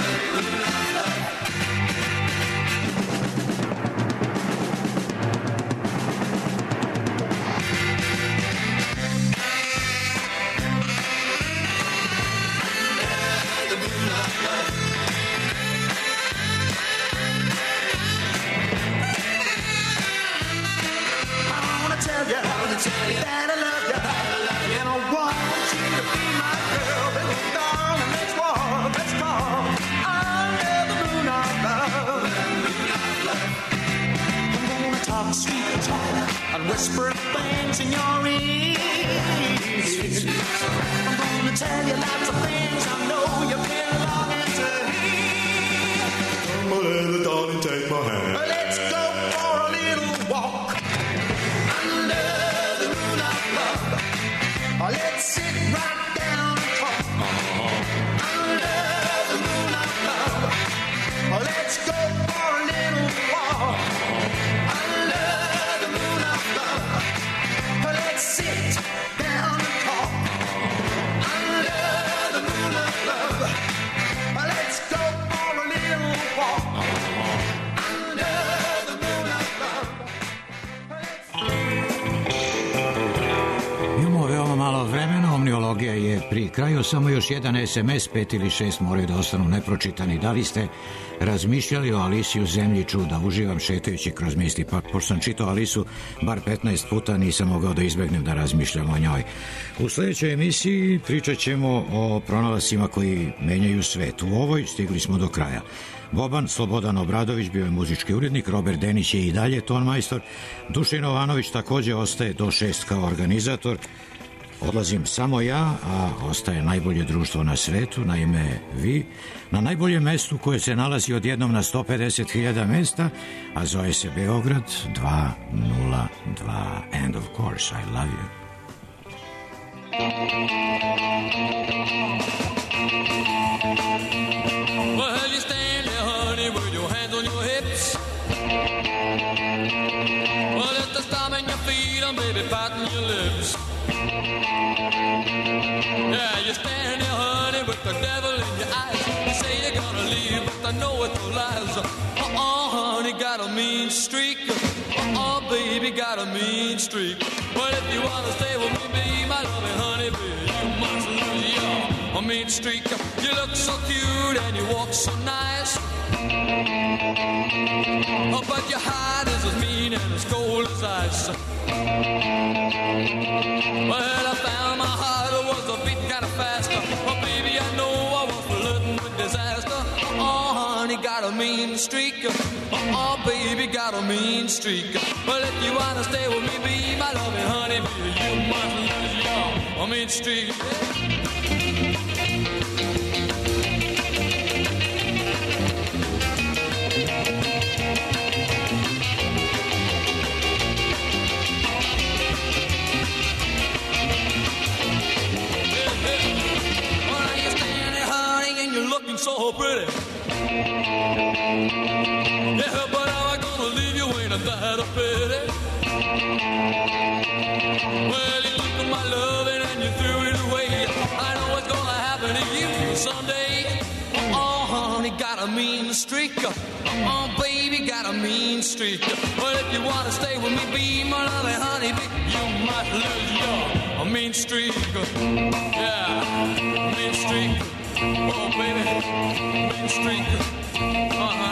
Tell you that I love you, and I want you to be my girl, little darling. Let's walk, let's talk under the moonlight love. I'm gonna talk sweet talk and whisper things in your ears. I'm gonna tell you lots of things I know you've been longing to hear. My little darling, take my hand. Let's go for a little walk under the moonlight love. Let's sit right down and talk under the moonlight love. Let's go for a little walk under the moonlight love. Let's sit down and talk under the moonlight love. Let's go for a little walk under the moonlight love. Imamo veoma malo vremena, Omniologija je pri kraju, samo još jedan SMS, 5 ili 6 moraju da ostanu nepročitani. Da li ste razmišljali o Alisi u zemlji čuda? Uživam šetajući kroz misli, pa pošto sam čitao Alisu bar 15 puta, nisam mogao da izbegnem da razmišljam o njoj. U sljedećoj emisiji pričat ćemo o pronalascima koji menjaju svet. U ovoj stigli smo do kraja. Boban Slobodan Obradović bio je muzički urednik, Robert Denić je i dalje tonmajstor, Dušan Jovanović također ostaje do 6 kao organizator. Odlazim samo ja, a ostaje najbolje društvo na svetu, naime vi, na najboljem mestu koje se nalazi odjednom na 150.000 mesta, a zove se Beograd 202. And of course, I love you. Well, you stand there, honey, with your hands on your hips. Well, it's the stomping your feet and baby biting your lips. Yeah, you stand there, honey, with the devil in your eyes. You say you're gonna leave, but I know it's no lies. Honey, got a mean streak. Baby, got a mean streak. But if you wanna stay with me, be my loving honey, baby, you must lose your mean streak. You look so cute and you walk so nice. Oh, but your heart is as mean and as cold as ice. Well, I found my heart was a beat kind of faster. Oh, baby, I know I was flirting with disaster. Oh, honey, got a mean streak. Oh, baby, got a mean streak. Well, if you wanna stay with me, be my loving honey, baby, you must lose your mean streak. So pretty. Yeah, but how I gonna leave you ain't that a pity? Well, you look at my loving and you threw it away. I know what's gonna happen to you someday. Oh, honey, got a mean streak. Oh, baby, got a mean streak. Well, if you wanna stay with me, be my loving honey, you must lose your mean streak. Yeah, mean streak. Oh, baby, mean streak.